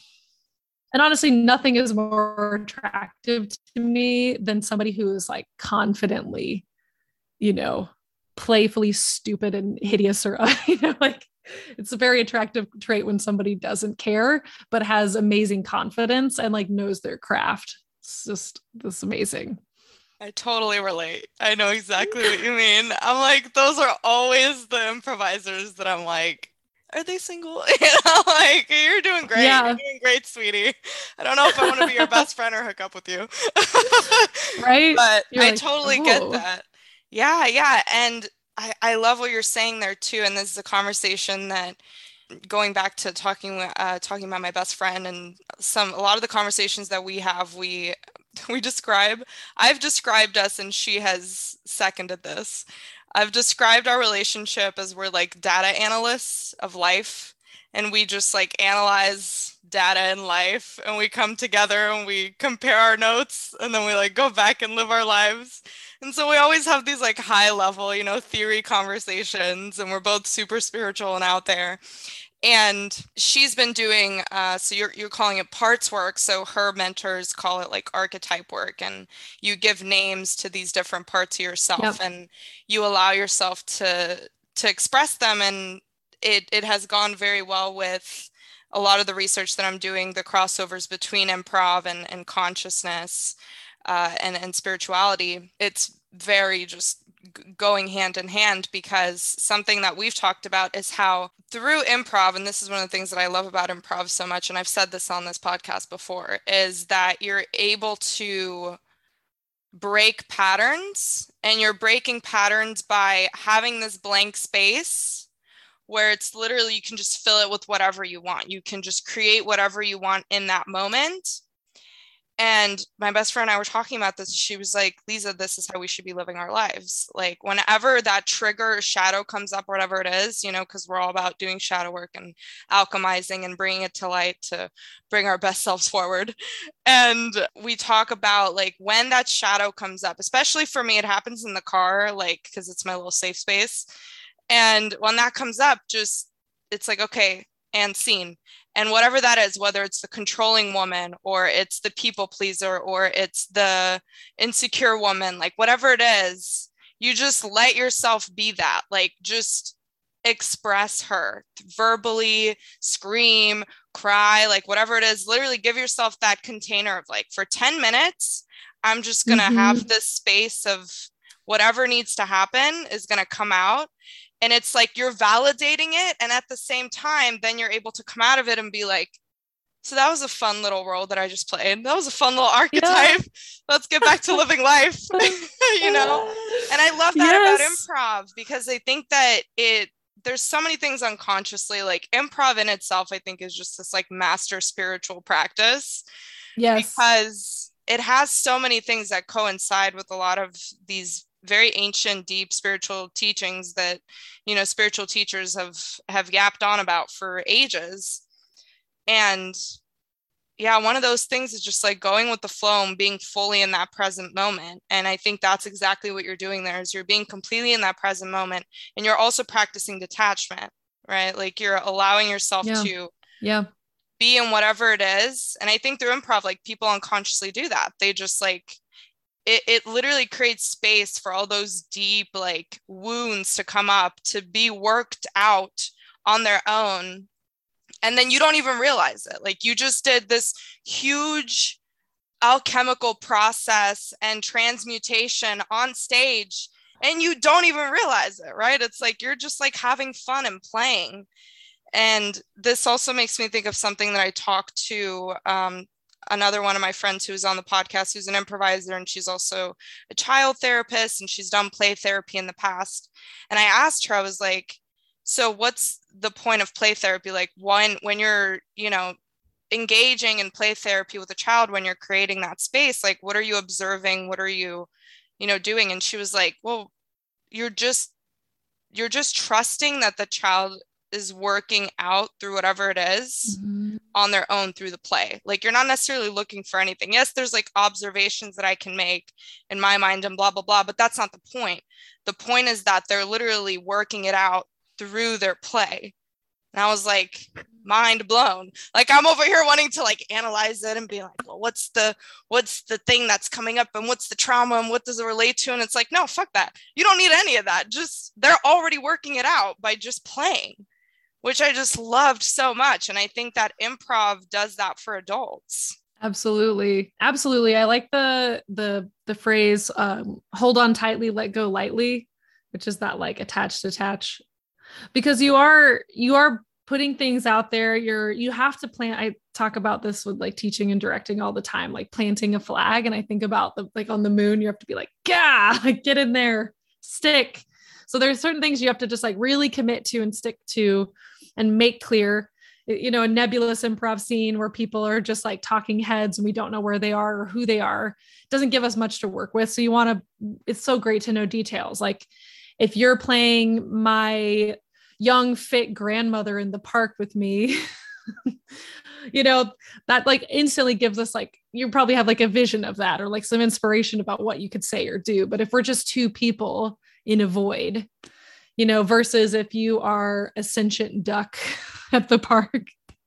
And honestly, nothing is more attractive to me than somebody who is like confidently, you know, playfully stupid and hideous, or, you know, like, it's a very attractive trait when somebody doesn't care, but has amazing confidence and like knows their craft. It's just, this amazing. I totally relate. I know exactly what you mean. I'm like, those are always the improvisers that I'm like, are they single? You know, like, you're doing great. Yeah. You're doing great, sweetie. I don't know if I want to be your best friend or hook up with you. Right? But You're I like, totally oh. get that. Yeah, yeah. And I, I love what you're saying there too. And this is a conversation that, going back to talking uh, talking about my best friend, and some a lot of the conversations that we have, we we describe, I've described us, and she has seconded this. I've described our relationship as we're like data analysts of life, and we just like analyze data in life, and we come together and we compare our notes, and then we like go back and live our lives. And so we always have these like high level, you know, theory conversations, and we're both super spiritual and out there. And she's been doing, uh, so you're you're calling it parts work. So her mentors call it like archetype work, and you give names to these different parts of yourself, Yep. and you allow yourself to to express them. And it it has gone very well with a lot of the research that I'm doing, the crossovers between improv and and consciousness, uh, and and spirituality. It's very just going hand in hand, because something that we've talked about is how through improv, and this is one of the things that I love about improv so much, and I've said this on this podcast before, is that you're able to break patterns, and you're breaking patterns by having this blank space where it's literally, you can just fill it with whatever you want. You can just create whatever you want in that moment. And my best friend and I were talking about this. She was like, Lisa, this is how we should be living our lives. Like whenever that trigger shadow comes up, or whatever it is, you know, because we're all about doing shadow work and alchemizing and bringing it to light to bring our best selves forward. And we talk about like when that shadow comes up, especially for me, it happens in the car, like, because it's my little safe space. And when that comes up, just, it's like, okay, and scene. And whatever that is, whether it's the controlling woman or it's the people pleaser or it's the insecure woman, like whatever it is, you just let yourself be that. Like just express her verbally, scream, cry, like whatever it is. Literally give yourself that container of like, for ten minutes, I'm just going to mm-hmm. have this space of whatever needs to happen is going to come out. And it's like you're validating it. And at the same time, then you're able to come out of it and be like, so that was a fun little role that I just played. That was a fun little archetype. Yeah. Let's get back to living life, you know? And I love that yes. about improv, because I think that it, there's so many things unconsciously, like improv in itself, I think is just this like master spiritual practice. Yes. Because it has so many things that coincide with a lot of these very ancient, deep spiritual teachings that, you know, spiritual teachers have, have yapped on about for ages. And yeah, one of those things is just like going with the flow and being fully in that present moment. And I think that's exactly what you're doing there, is you're being completely in that present moment. And you're also practicing detachment, right? Like you're allowing yourself yeah. to yeah. be in whatever it is. And I think through improv, like people unconsciously do that. They just like, It, it literally creates space for all those deep like wounds to come up, to be worked out on their own. And then you don't even realize it. Like you just did this huge alchemical process and transmutation on stage and you don't even realize it, right? It's like you're just like having fun and playing. And this also makes me think of something that I talked to um, another one of my friends who's on the podcast, who's an improviser, and she's also a child therapist, and she's done play therapy in the past. And I asked her, I was like, so what's the point of play therapy? Like when, when you're, you know, engaging in play therapy with a child, when you're creating that space, like, what are you observing? What are you, you know, doing? And she was like, well, you're just, you're just trusting that the child is working out through whatever it is mm-hmm. on their own through the play. Like you're not necessarily looking for anything. Yes, there's like observations that I can make in my mind and blah, blah, blah, but that's not the point. The point is that they're literally working it out through their play. And I was like, mind blown. Like I'm over here wanting to like analyze it and be like, well, what's the, what's the thing that's coming up and what's the trauma and what does it relate to? And it's like, no, fuck that. You don't need any of that. Just, they're already working it out by just playing, which I just loved so much. And I think that improv does that for adults. Absolutely. Absolutely. I like the, the, the phrase, um, hold on tightly, let go lightly, which is that like attach, detach, because you are, you are putting things out there. You're, you have to plant. I talk about this with like teaching and directing all the time, like planting a flag. And I think about the, like on the moon, you have to be like, yeah, like get in there, stick. So there's certain things you have to just like really commit to and stick to and make clear. You know, a nebulous improv scene where people are just like talking heads and we don't know where they are or who they are doesn't give us much to work with. So you want to, it's so great to know details. Like if you're playing my young, fit grandmother in the park with me, you know, that like instantly gives us like, you probably have like a vision of that or like some inspiration about what you could say or do. But if we're just two people in a void, you know, versus if you are a sentient duck at the park,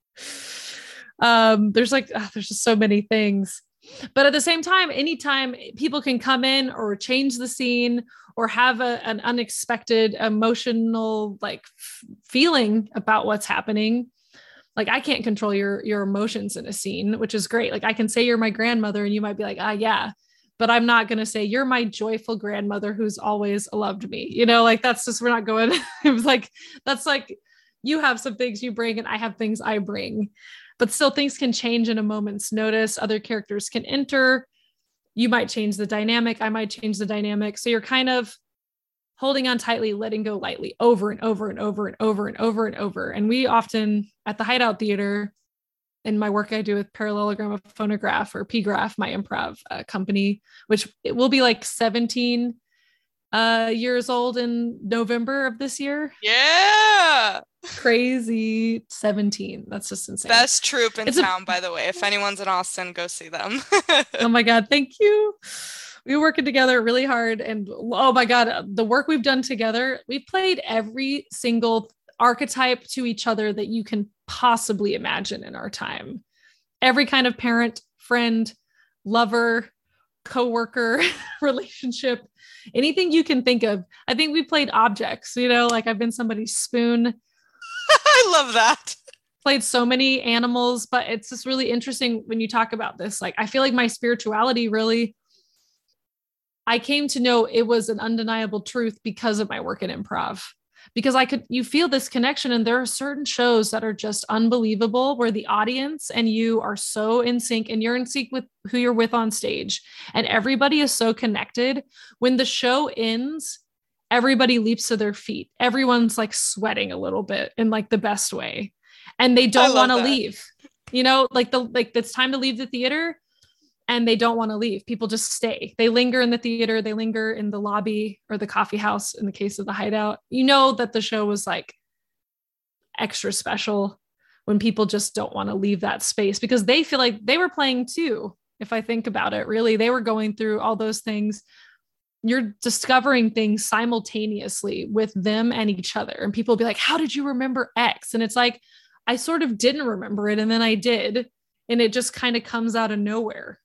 um, there's like, oh, there's just so many things. But at the same time, anytime people can come in or change the scene or have a, an unexpected emotional like f- feeling about what's happening. Like I can't control your, your emotions in a scene, which is great. Like I can say you're my grandmother and you might be like, ah, yeah, but I'm not going to say you're my joyful grandmother who's always loved me. You know, like that's just, we're not going, it was like, that's like, you have some things you bring and I have things I bring, but still things can change in a moment's notice. Other characters can enter. You might change the dynamic. I might change the dynamic. So you're kind of holding on tightly, letting go lightly over and over and over and over and over and over. And we often at the Hideout Theater, in my work I do with Parallelogram of Phonograph, or P Graph, my improv uh, company, which it will be like seventeen uh, years old in November of this year. Yeah. Crazy. seventeen. That's just insane. Best troupe in it's town, a- by the way. If anyone's in Austin, go see them. oh my God. Thank you. We were working together really hard, and oh my God, the work we've done together, we played every single archetype to each other that you can possibly imagine in our time. Every kind of parent, friend, lover, coworker, relationship, anything you can think of. I think we played objects, you know, like I've been somebody's spoon. I love that. Played so many animals, but it's just really interesting when you talk about this. Like, I feel like my spirituality really, I came to know it was an undeniable truth because of my work in improv. Because I could, you feel this connection, and there are certain shows that are just unbelievable where the audience and you are so in sync, and you're in sync with who you're with on stage, and everybody is so connected. When the show ends, everybody leaps to their feet. Everyone's like sweating a little bit in like the best way, and they don't want to leave, you know, like the, like it's time to leave the theater, and they don't want to leave. People just stay. They linger in the theater. They linger in the lobby or the coffee house in the case of the Hideout. You know that the show was like extra special when people just don't want to leave that space, because they feel like they were playing too. If I think about it, really, they were going through all those things. You're discovering things simultaneously with them and each other. And people will be like, how did you remember X? And it's like, I sort of didn't remember it, and then I did. And it just kind of comes out of nowhere.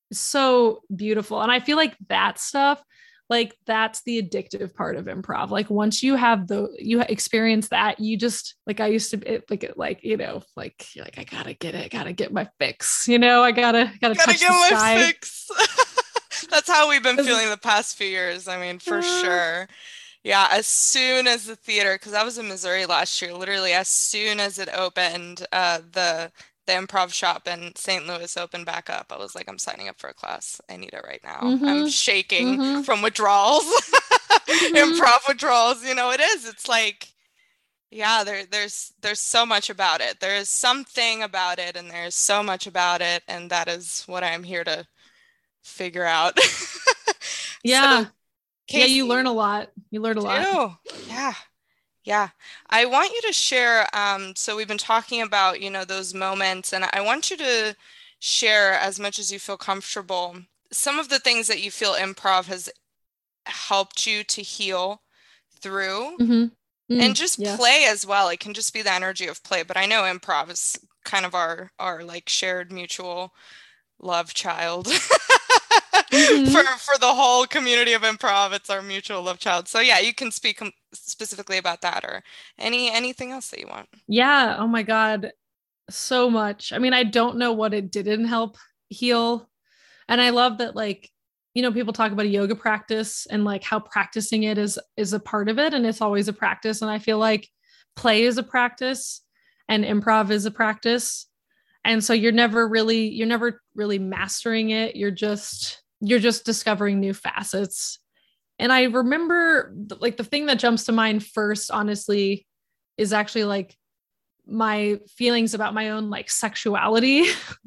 So beautiful. And I feel like that stuff, like that's the addictive part of improv. Like once you have the, you experience that, you just, like, I used to be like, like, you know, like, you're like, I gotta get it. Gotta get my fix. You know, I gotta, gotta, gotta touch get the my sky. Fix. That's how we've been feeling the past few years. I mean, for uh, sure. Yeah. As soon as the theater, because I was in Missouri last year, literally as soon as it opened, uh, the, the improv shop in Saint Louis opened back up, I was like, I'm signing up for a class. I need it right now. Mm-hmm. I'm shaking mm-hmm. from withdrawals, mm-hmm. improv withdrawals. You know, it is. It's like, yeah, there, there's, there's so much about it. There is something about it, and there's so much about it. And that is what I'm here to figure out. Yeah. So, Casey, yeah. You learn a lot. You learn a lot. Do. Yeah. Yeah, I want you to share, um, so we've been talking about, you know, those moments, and I want you to share as much as you feel comfortable, some of the things that you feel improv has helped you to heal through, mm-hmm. Mm-hmm. and just yeah. play as well. It can just be the energy of play, but I know improv is kind of our, our like shared mutual love child. Mm-hmm. for for the whole community of improv, it's our mutual love child. So yeah, you can speak com- specifically about that, or any anything else that you want. Yeah. Oh my God, so much. I mean, I don't know what it didn't help heal, and I love that, like, you know, people talk about a yoga practice and like how practicing it is is a part of it, and it's always a practice. And I feel like play is a practice, and improv is a practice, and so you're never really you're never really mastering it. You're just you're just discovering new facets. And I remember like the thing that jumps to mind first, honestly, is actually like my feelings about my own like sexuality.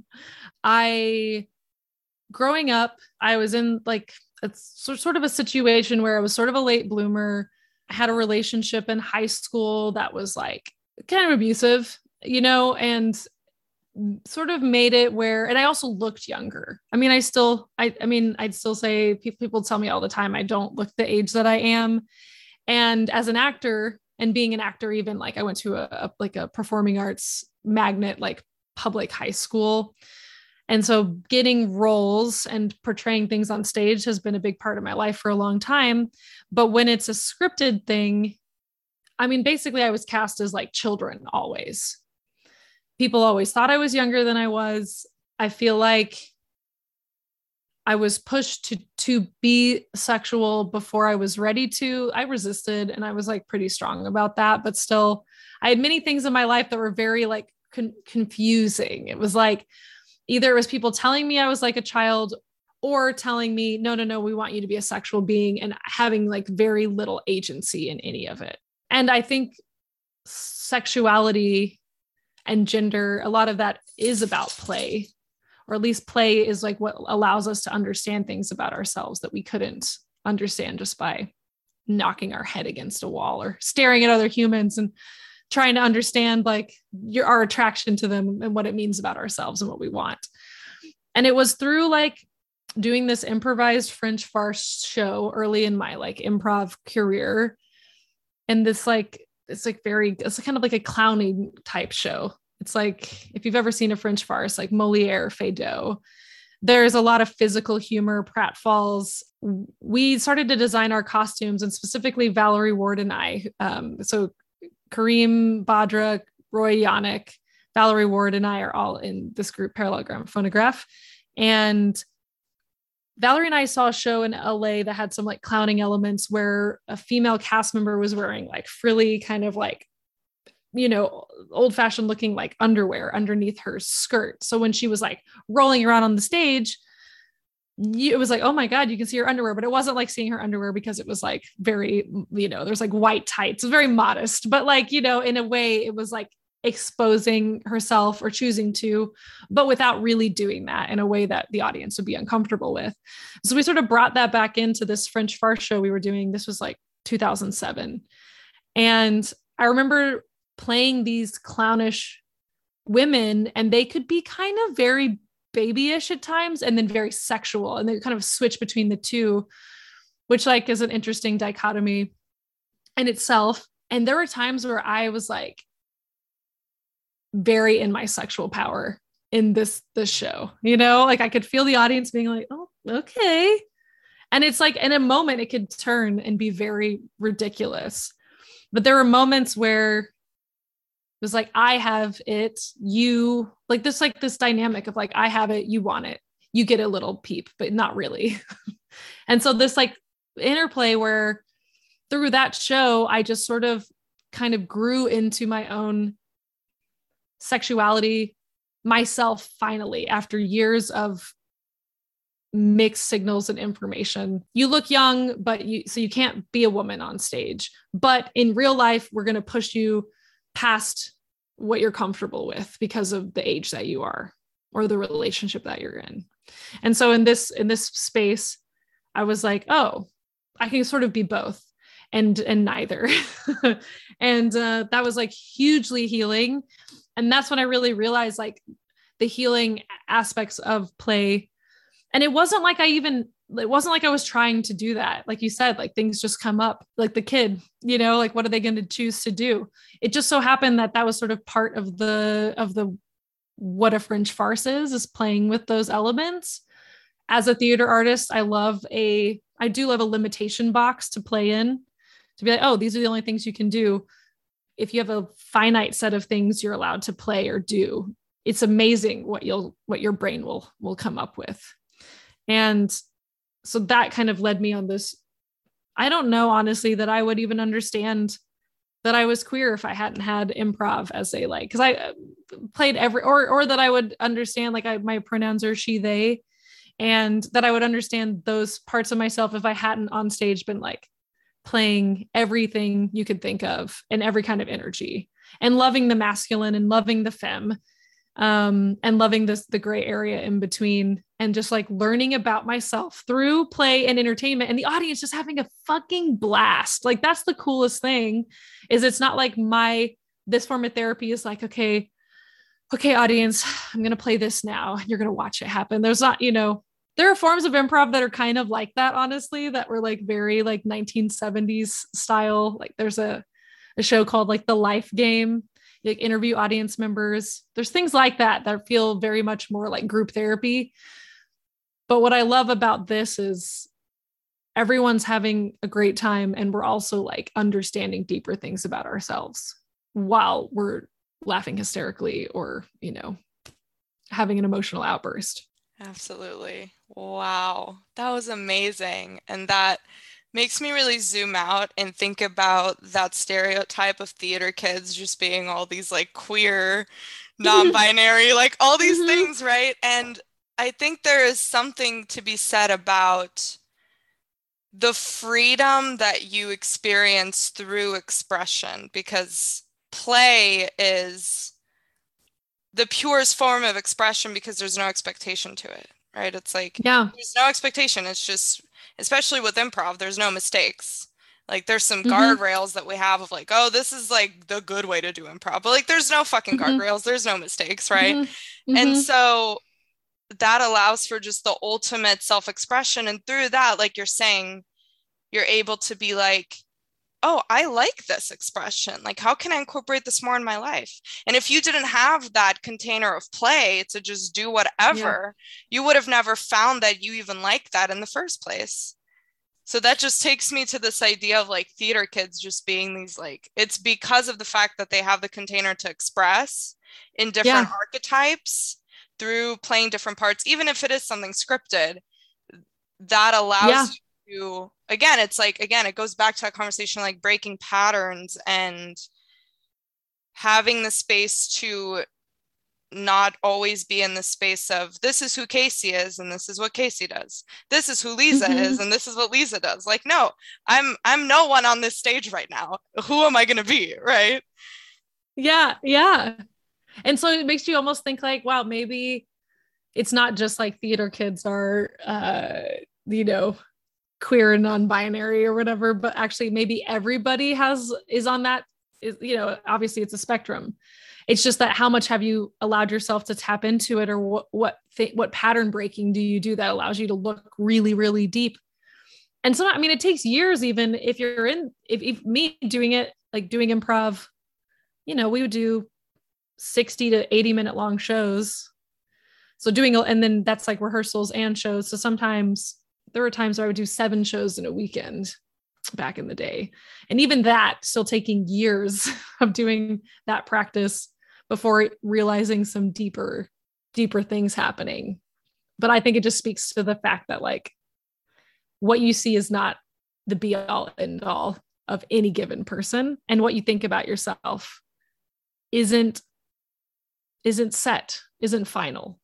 I, growing up, I was in like, it's sort of a situation where I was sort of a late bloomer. I had a relationship in high school that was like kind of abusive, you know, and sort of made it where, and I also looked younger. I mean, I still, I, I mean, I'd still say people, people tell me all the time, I don't look the age that I am. And as an actor, and being an actor, even like I went to a, a like a performing arts magnet, like public high school. And so getting roles and portraying things on stage has been a big part of my life for a long time. But when it's a scripted thing, I mean, basically I was cast as like children always. People always thought I was younger than I was. I feel like I was pushed to, to be sexual before I was ready to. I resisted, and I was like pretty strong about that, but still I had many things in my life that were very like con- confusing. It was like, either it was people telling me I was like a child, or telling me, no, no, no, we want you to be a sexual being, and having like very little agency in any of it. And I think sexuality and gender, a lot of that is about play, or at least play is like what allows us to understand things about ourselves that we couldn't understand just by knocking our head against a wall or staring at other humans and trying to understand like your, our attraction to them and what it means about ourselves and what we want. And it was through like doing this improvised French farce show early in my like improv career. And this like, it's like very, it's kind of like a clowning type show. It's like, if you've ever seen a French farce, like Moliere, Feydeau, there's a lot of physical humor, pratfalls. We started to design our costumes, and specifically Valerie Ward and I. Um, so Kareem Badra, Roy Yannick, Valerie Ward, and I are all in this group, Parallelogram Phonograph. And Valerie and I saw a show in L A that had some like clowning elements where a female cast member was wearing like frilly kind of like, you know, old fashioned looking like underwear underneath her skirt. So when she was like rolling around on the stage, you, it was like, oh my God, you can see her underwear, but it wasn't like seeing her underwear because it was like very, you know, there's like white tights. It was very modest, but like, you know, in a way it was like exposing herself or choosing to, but without really doing that in a way that the audience would be uncomfortable with. So we sort of brought that back into this French farce show we were doing. This was like two thousand seven. And I remember playing these clownish women, and they could be kind of very babyish at times and then very sexual. And they kind of switch between the two, which like is an interesting dichotomy in itself. And there were times where I was like, very in my sexual power in this this show, you know, like I could feel the audience being like, oh, okay. And it's like in a moment it could turn and be very ridiculous. But there were moments where it was like, I have it, you like this, like this dynamic of like, I have it, you want it, you get a little peep, but not really. And so this like interplay where through that show, I just sort of kind of grew into my own sexuality myself finally, after years of mixed signals and information. You look young, but you, so you can't be a woman on stage, but in real life, we're going to push you past what you're comfortable with because of the age that you are or the relationship that you're in. And so in this, in this space, I was like, oh, I can sort of be both and, and neither. And uh, that was like hugely healing. And that's when I really realized like the healing aspects of play. And it wasn't like I even, it wasn't like I was trying to do that. Like you said, like things just come up, like the kid, you know, like what are they going to choose to do? It just so happened that that was sort of part of the, of the, what a French farce is, is playing with those elements. As a theater artist, I love a, I do love a limitation box to play in, to be like, oh, these are the only things you can do. If you have a finite set of things you're allowed to play or do, it's amazing what you'll, what your brain will, will come up with. And so that kind of led me on this. I don't know, honestly, that I would even understand that I was queer if I hadn't had improv as a, like, cause I played every, or, or that I would understand, like I, my pronouns are she, they, and that I would understand those parts of myself if I hadn't on stage been like, playing everything you could think of and every kind of energy and loving the masculine and loving the femme, um, and loving this, the gray area in between, and just like learning about myself through play and entertainment, and the audience just having a fucking blast. Like that's the coolest thing, is it's not like my, this form of therapy is like, okay, okay, audience, I'm going to play this now. You're going to watch it happen. There's not, you know, there are forms of improv that are kind of like that, honestly, that were like very like nineteen seventies style. Like there's a, a show called like The Life Game. You like interview audience members. There's things like that that feel very much more like group therapy. But what I love about this is everyone's having a great time, and we're also like understanding deeper things about ourselves while we're laughing hysterically or, you know, having an emotional outburst. Absolutely. Wow. That was amazing. And that makes me really zoom out and think about that stereotype of theater kids just being all these like queer, non-binary, like all these Mm-hmm. things, right? And I think there is something to be said about the freedom that you experience through expression, because play is the purest form of expression because there's no expectation to it, right? It's like Yeah. there's no expectation. It's just, especially with improv, there's no mistakes. Like there's some Mm-hmm. guardrails that we have of like, oh, this is like the good way to do improv. But like there's no fucking Mm-hmm. guardrails. There's no mistakes, right? Mm-hmm. And Mm-hmm. so that allows for just the ultimate self-expression. And through that, like you're saying, you're able to be like, oh, I like this expression. Like, how can I incorporate this more in my life? And if you didn't have that container of play to just do Yeah. whatever, you would have never found that you even liked that in the first place. So that just takes me to this idea of like theater kids just being these like, it's because of the fact that they have the container to express in different Yeah. archetypes through playing different parts, even if it is something scripted, that Yeah. allows you to, again, it's like, again, it goes back to that conversation, like breaking patterns and having the space to not always be in the space of this is who Casey is and this is what Casey does. This is who Lisa is Mm-hmm. and this is what Lisa does. Like, no, I'm I'm no one on this stage right now. Who am I going to be, right? Yeah. Yeah. And so it makes you almost think like, wow, maybe it's not just like theater kids are, uh, you know, queer and non-binary or whatever, but actually maybe everybody has is on that is, you know, obviously it's a spectrum. It's just that how much have you allowed yourself to tap into it, or what what th- what pattern breaking do you do that allows you to look really really deep. And so I mean it takes years, even if you're in if, if me doing it, like doing improv, you know, we would do sixty to eighty minute long shows. So doing, and then that's like rehearsals and shows. So sometimes there were times where I would do seven shows in a weekend back in the day. And even that still taking years of doing that practice before realizing some deeper, deeper things happening. But I think it just speaks to the fact that like what you see is not the be all end all of any given person. And what you think about yourself isn't isn't set, isn't final.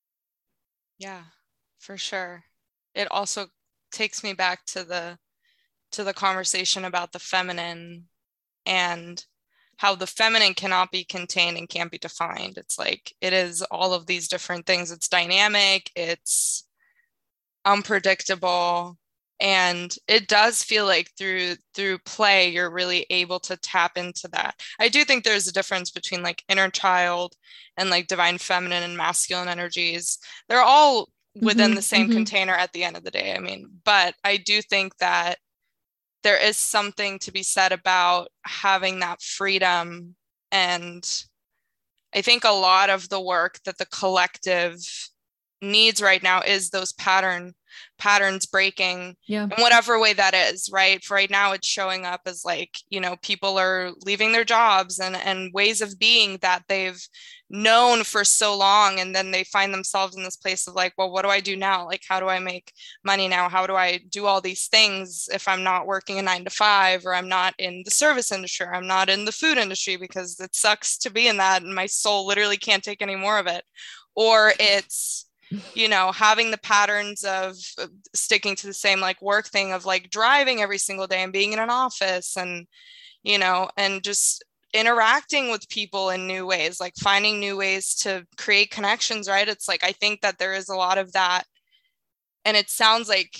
Yeah, for sure. It also takes me back to the to the conversation about the feminine and how the feminine cannot be contained and can't be defined. It's like it is all of these different things. It's dynamic, it's unpredictable, and it does feel like through through play you're really able to tap into that. I do think there's a difference between like inner child and like divine feminine and masculine energies. They're all within Mm-hmm, the same mm-hmm. container at the end of the day. I mean, but I do think that there is something to be said about having that freedom. And I think a lot of the work that the collective needs right now is those pattern patterns breaking Yeah. in whatever way that is, right? For right now it's showing up as like, you know, people are leaving their jobs and and ways of being that they've known for so long, and then they find themselves in this place of like, well, what do I do now? Like, how do I make money now? How do I do all these things if I'm not working a nine to five, or I'm not in the service industry, or I'm not in the food industry, because it sucks to be in that and my soul literally can't take any more of it. Or it's, you know, having the patterns of sticking to the same like work thing of like driving every single day and being in an office and, you know, and just interacting with people in new ways, like finding new ways to create connections, right? It's like, I think that there is a lot of that. And it sounds like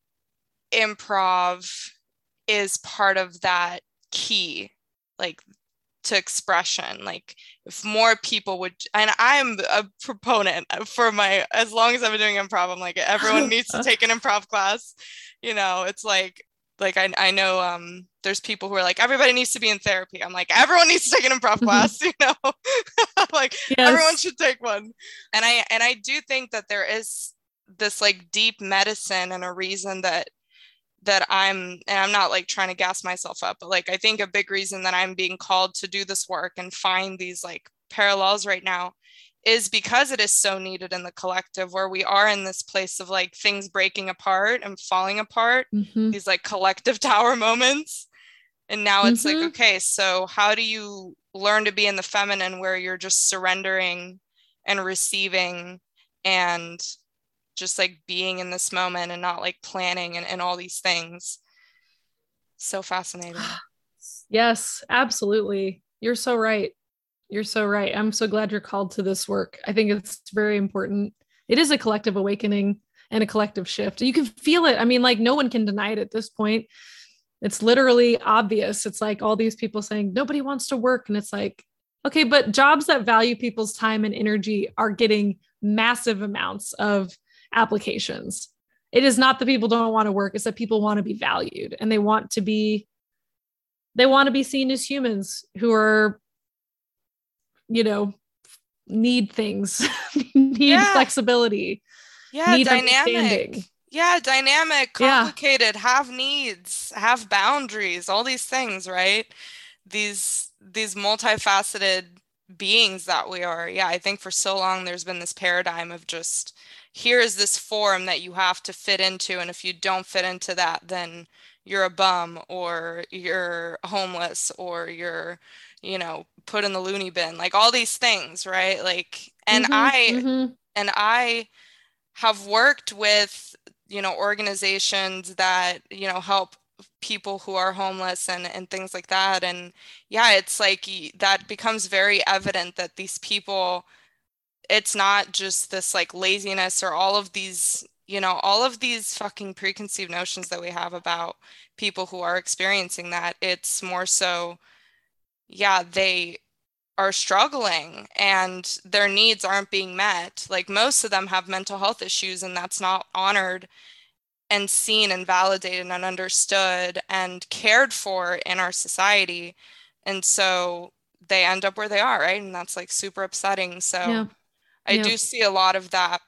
improv is part of that key, like to expression. Like if more people would, and I'm a proponent for my, as long as I've been doing improv, I'm like, everyone needs to take an improv class. You know, it's like, like I, I know um, there's people who are like, everybody needs to be in therapy. I'm like, everyone needs to take an improv class, you know, like everyone Yes. should take one. And I, and I do think that there is this like deep medicine and a reason that that I'm, and I'm not like trying to gas myself up, but like I think a big reason that I'm being called to do this work and find these like parallels right now is because it is so needed in the collective, where we are in this place of like things breaking apart and falling apart, Mm-hmm. these like collective tower moments. And now it's like, Mm-hmm. okay, so how do you learn to be in the feminine where you're just surrendering and receiving and just like being in this moment and not like planning and, and all these things. So fascinating. Yes, absolutely. You're so right. You're so right. I'm so glad you're called to this work. I think it's very important. It is a collective awakening and a collective shift. You can feel it. I mean, like, no one can deny it at this point. It's literally obvious. It's like all these people saying nobody wants to work. And it's like, okay, but jobs that value people's time and energy are getting massive amounts of applications. It is not that people don't want to work, it's that people want to be valued, and they want to be, they want to be seen as humans who are, you know, need things, need Yeah. flexibility, Yeah, need dynamic. understanding. Yeah, dynamic, Yeah. complicated, have needs, have boundaries, all these things, right? These these multifaceted beings that we are. Yeah, I think for so long there's been this paradigm of just, here is this form that you have to fit into, and if you don't fit into that, then you're a bum, or you're homeless, or you're, you know, put in the loony bin, like all these things, right? Like, and Mhm, I mhm. and I have worked with, you know, organizations that, you know, help people who are homeless and and things like that. And yeah, it's like y- that becomes very evident that these people, it's not just this like laziness or all of these, you know, all of these fucking preconceived notions that we have about people who are experiencing that. It's more so, yeah, they are struggling and their needs aren't being met. Like, most of them have mental health issues, and that's not honored and seen and validated and understood and cared for in our society. And so they end up where they are, right? And that's like super upsetting. So Yeah. I Yeah. do see a lot of that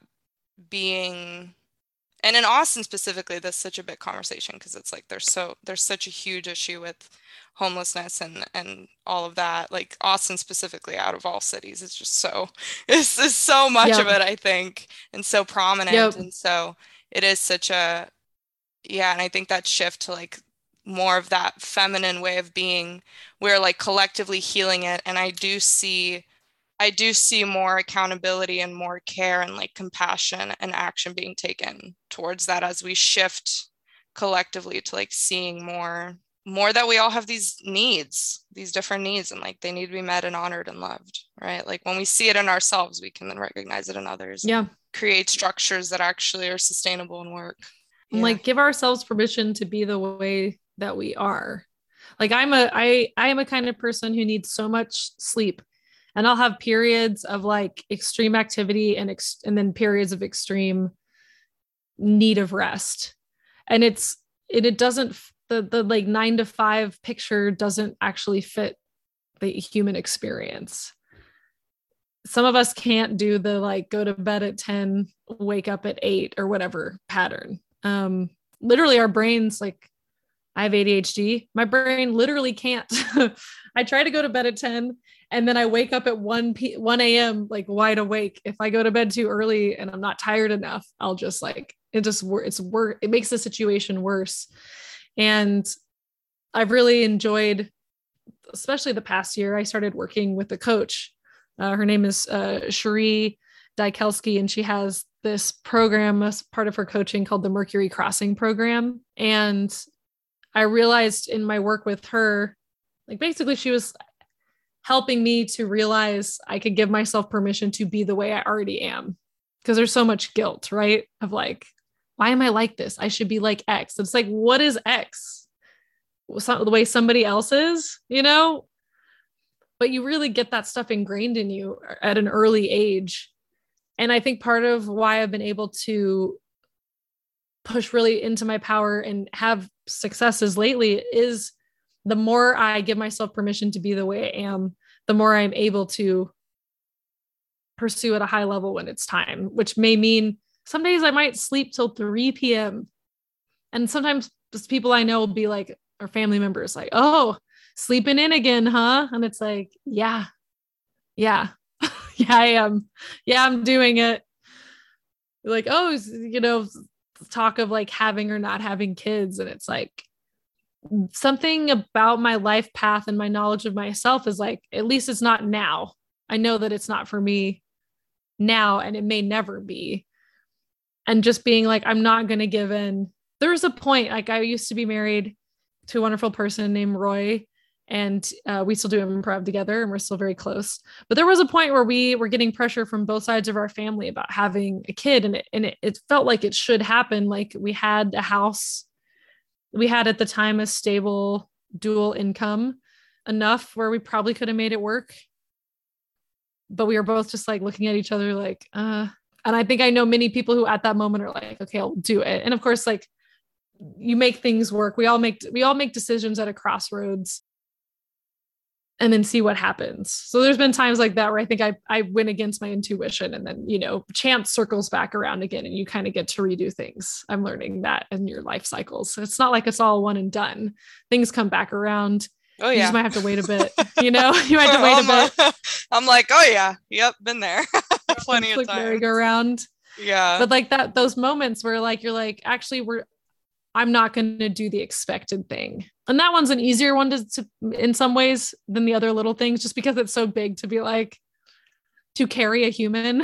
being, and in Austin specifically, that's such a big conversation because it's like there's so there's such a huge issue with homelessness and and all of that. Like Austin specifically, out of all cities, it's just so it's, it's so much of Yep. it, I think, and so prominent. Yep. And so it is such a, yeah, and I think that shift to like more of that feminine way of being, we're like collectively healing it. And I do see I do see more accountability and more care and like compassion and action being taken towards that as we shift collectively to like seeing more more that we all have these needs, these different needs, and like they need to be met and honored and loved, right? Like when we see it in ourselves, we can then recognize it in others Yeah. and create structures that actually are sustainable and work. And Yeah. like, give ourselves permission to be the way that we are. Like, I'm a I I am a kind of person who needs so much sleep. And I'll have periods of like extreme activity and ex- and then periods of extreme need of rest. And it's it, it doesn't, the the like nine to five picture doesn't actually fit the human experience. Some of us can't do the like go to bed at ten, wake up at eight or whatever pattern. Um, literally our brains, like, I have A D H D. My brain literally can't. I try to go to bed at ten and then I wake up at one p one a m like wide awake. If I go to bed too early and I'm not tired enough, I'll just like, it just it's work. It makes the situation worse. And I've really enjoyed, especially the past year, I started working with a coach. Uh, her name is uh, Cherie Dykelsky, and she has this program as part of her coaching called the Mercury Crossing Program. And I realized in my work with her, like basically she was helping me to realize I could give myself permission to be the way I already am. Because there's so much guilt, right? Of like, why am I like this? I should be like X. It's like, what is X? Some, the way somebody else is, you know? But you really get that stuff ingrained in you at an early age. And I think part of why I've been able to push really into my power and have successes lately is the more I give myself permission to be the way I am, the more I'm able to pursue at a high level when it's time, which may mean some days I might sleep till three p.m. And sometimes just people I know will be like, or family members like, oh, sleeping in again, huh? And it's like, yeah, yeah, yeah, I am. Yeah, I'm doing it. Like, oh, you know, talk of like having or not having kids. And it's like, something about my life path and my knowledge of myself is like, at least it's not now. I know that it's not for me now, and it may never be. And just being like, I'm not going to give in. There's a point, like I used to be married to a wonderful person named Roy, and uh, we still do improv together and we're still very close. But there was a point where we were getting pressure from both sides of our family about having a kid, and it, and it, it felt like it should happen. Like we had a house, we had at the time a stable dual income enough where we probably could have made it work. But we were both just like looking at each other like, uh, and I think I know many people who at that moment are like, okay, I'll do it. And of course, like you make things work. We all make, we all make decisions at a crossroads and then see what happens. So there's been times like that where I think I, I went against my intuition, and then, you know, chance circles back around again and you kind of get to redo things. I'm learning that in your life cycles. So it's not like it's all one and done. Things come back around. Oh, yeah. You just might have to wait a bit, you know, you might have to wait a bit. I'm like, oh yeah. Yep. Been there. Plenty of time. Merry-go-round. Yeah. But like that, those moments where like, you're like, actually we're, I'm not going to do the expected thing. And that one's an easier one to, to, in some ways than the other little things, just because it's so big to be like, to carry a human.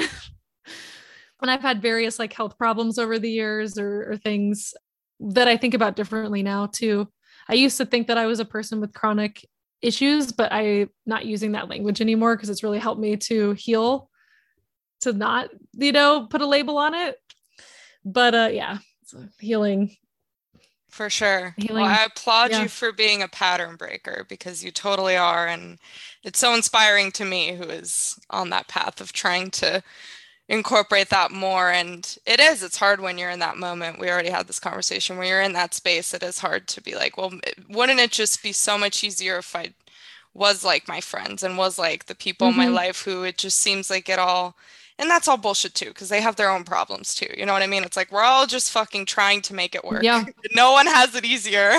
And I've had various like health problems over the years, or, or things that I think about differently now too. I used to think that I was a person with chronic issues, but I'm not using that language anymore because it's really helped me to heal, to not, you know, put a label on it. But uh, yeah, so healing. For sure. Healing. Well, I applaud Yeah. you for being a pattern breaker, because you totally are. And it's so inspiring to me, who is on that path of trying to incorporate that more. And it is, it's hard when you're in that moment. We already had this conversation where you're in that space. It is hard to be like, well, wouldn't it just be so much easier if I was like my friends and was like the people mm-hmm. in my life who it just seems like it all, and that's all bullshit too, because they have their own problems too. You know what I mean? It's like, we're all just fucking trying to make it work. Yeah. No one has it easier.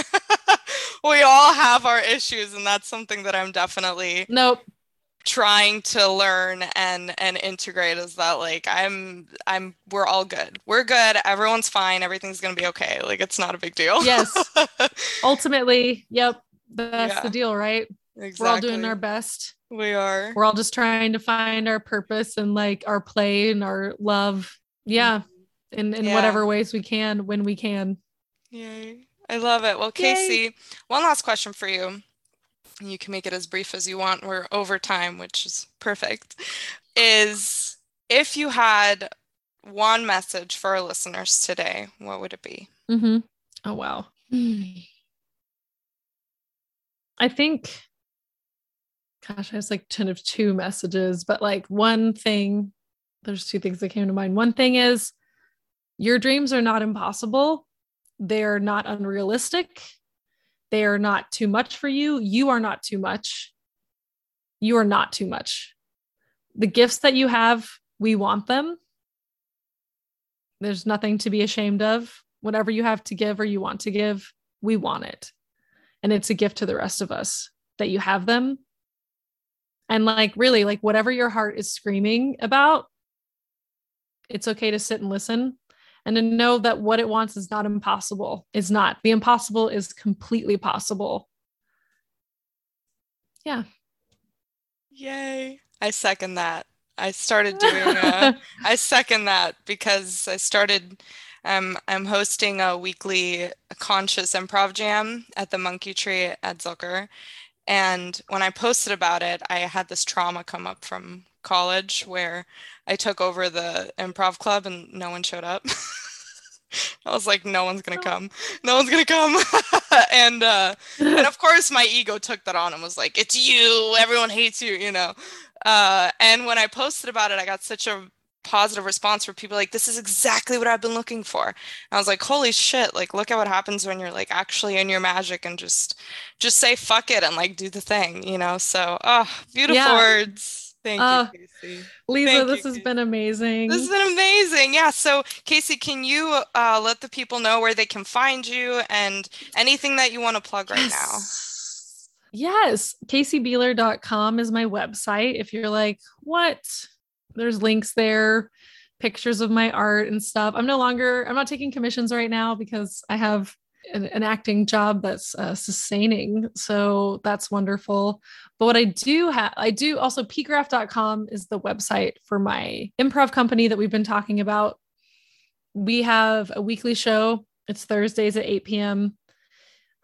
We all have our issues. And that's something that I'm definitely nope. trying to learn and and integrate, is that like I'm I'm we're all good. We're good. Everyone's fine. Everything's gonna be okay. Like, it's not a big deal. Yes. Ultimately, yep. That's Yeah. the deal, right? Exactly. We're all doing our best. We are. We're all just trying to find our purpose and like our play and our love. Yeah. In in Yeah. whatever ways we can, when we can. Yay. I love it. Well, Casey, Yay. One last question for you. You can make it as brief as you want. We're over time, which is perfect. Is, if you had one message for our listeners today, what would it be? Mm-hmm. Oh, wow. I think, gosh, I was like kind of two messages, but like one thing, there's two things that came to mind. One thing is, your dreams are not impossible. They're not unrealistic. They are not too much for you. You are not too much. You are not too much. The gifts that you have, we want them. There's nothing to be ashamed of. Whatever you have to give or you want to give, we want it. And it's a gift to the rest of us that you have them. And like, really, like whatever your heart is screaming about, it's okay to sit and listen. And to know that what it wants is not impossible. It's not. The impossible is completely possible. Yeah. Yay. I second that. I started doing a, I second that, because I started, um, I'm hosting a weekly conscious improv jam at the Monkey Tree at Zilker. And when I posted about it, I had this trauma come up from college where I took over the improv club and no one showed up. I was like, no one's gonna come. No one's gonna come. and uh, and of course my ego took that on and was like, it's you. Everyone hates you, you know. Uh, and when I posted about it, I got such a positive response from people like, this is exactly what I've been looking for. And I was like, holy shit, like, look at what happens when you're like actually in your magic and just just say fuck it and like do the thing, you know. So oh, beautiful yeah. words. Thank uh, you, Casey. Lisa, Thank this you, has Casey. been amazing. This has been amazing. Yeah. So Casey, can you uh, let the people know where they can find you and anything that you want to plug right yes. now? Yes. casey beeler dot com is my website. If you're like, what? There's links there, pictures of my art and stuff. I'm no longer, I'm not taking commissions right now because I have an, an acting job that's uh, sustaining. So that's wonderful. But what I do have, I do also, p graph dot com is the website for my improv company that we've been talking about. We have a weekly show. It's Thursdays at eight p.m.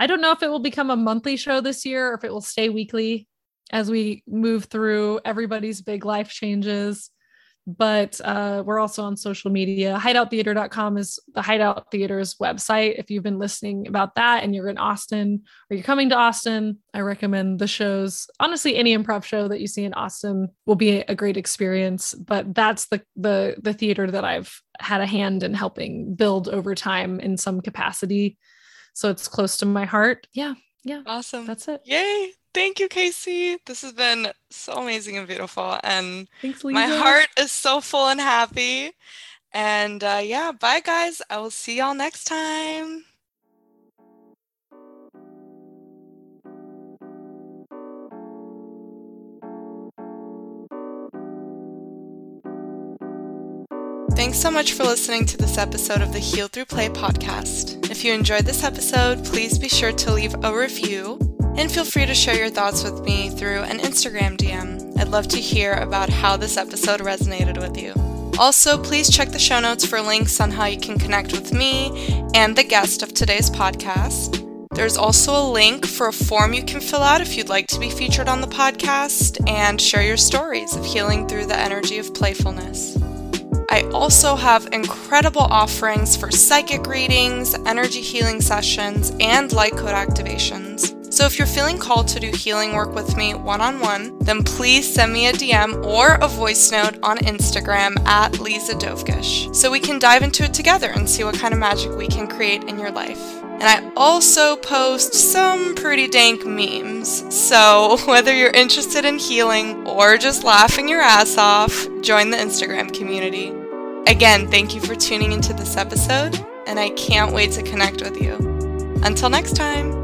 I don't know if it will become a monthly show this year or if it will stay weekly as we move through everybody's big life changes. But uh, we're also on social media. hideout theater dot com is the Hideout Theater's website. If you've been listening about that and you're in Austin or you're coming to Austin, I recommend the shows. Honestly, any improv show that you see in Austin will be a great experience. But that's the the the theater that I've had a hand in helping build over time in some capacity. So it's close to my heart. Yeah. Yeah. Awesome. That's it. Yay. Thank you, Casey. This has been so amazing and beautiful. And Thanks, Lisa. My heart is so full and happy. And uh, yeah, bye, guys. I will see y'all next time. Thanks so much for listening to this episode of the Heal Through Play podcast. If you enjoyed this episode, please be sure to leave a review and feel free to share your thoughts with me through an Instagram D M. I'd love to hear about how this episode resonated with you. Also, please check the show notes for links on how you can connect with me and the guest of today's podcast. There's also a link for a form you can fill out if you'd like to be featured on the podcast and share your stories of healing through the energy of playfulness. I also have incredible offerings for psychic readings, energy healing sessions, and light code activations. So if you're feeling called to do healing work with me one-on-one, then please send me a D M or a voice note on Instagram at Lisa Dovgish so we can dive into it together and see what kind of magic we can create in your life. And I also post some pretty dank memes. So whether you're interested in healing or just laughing your ass off, join the Instagram community. Again, thank you for tuning into this episode, and I can't wait to connect with you. Until next time.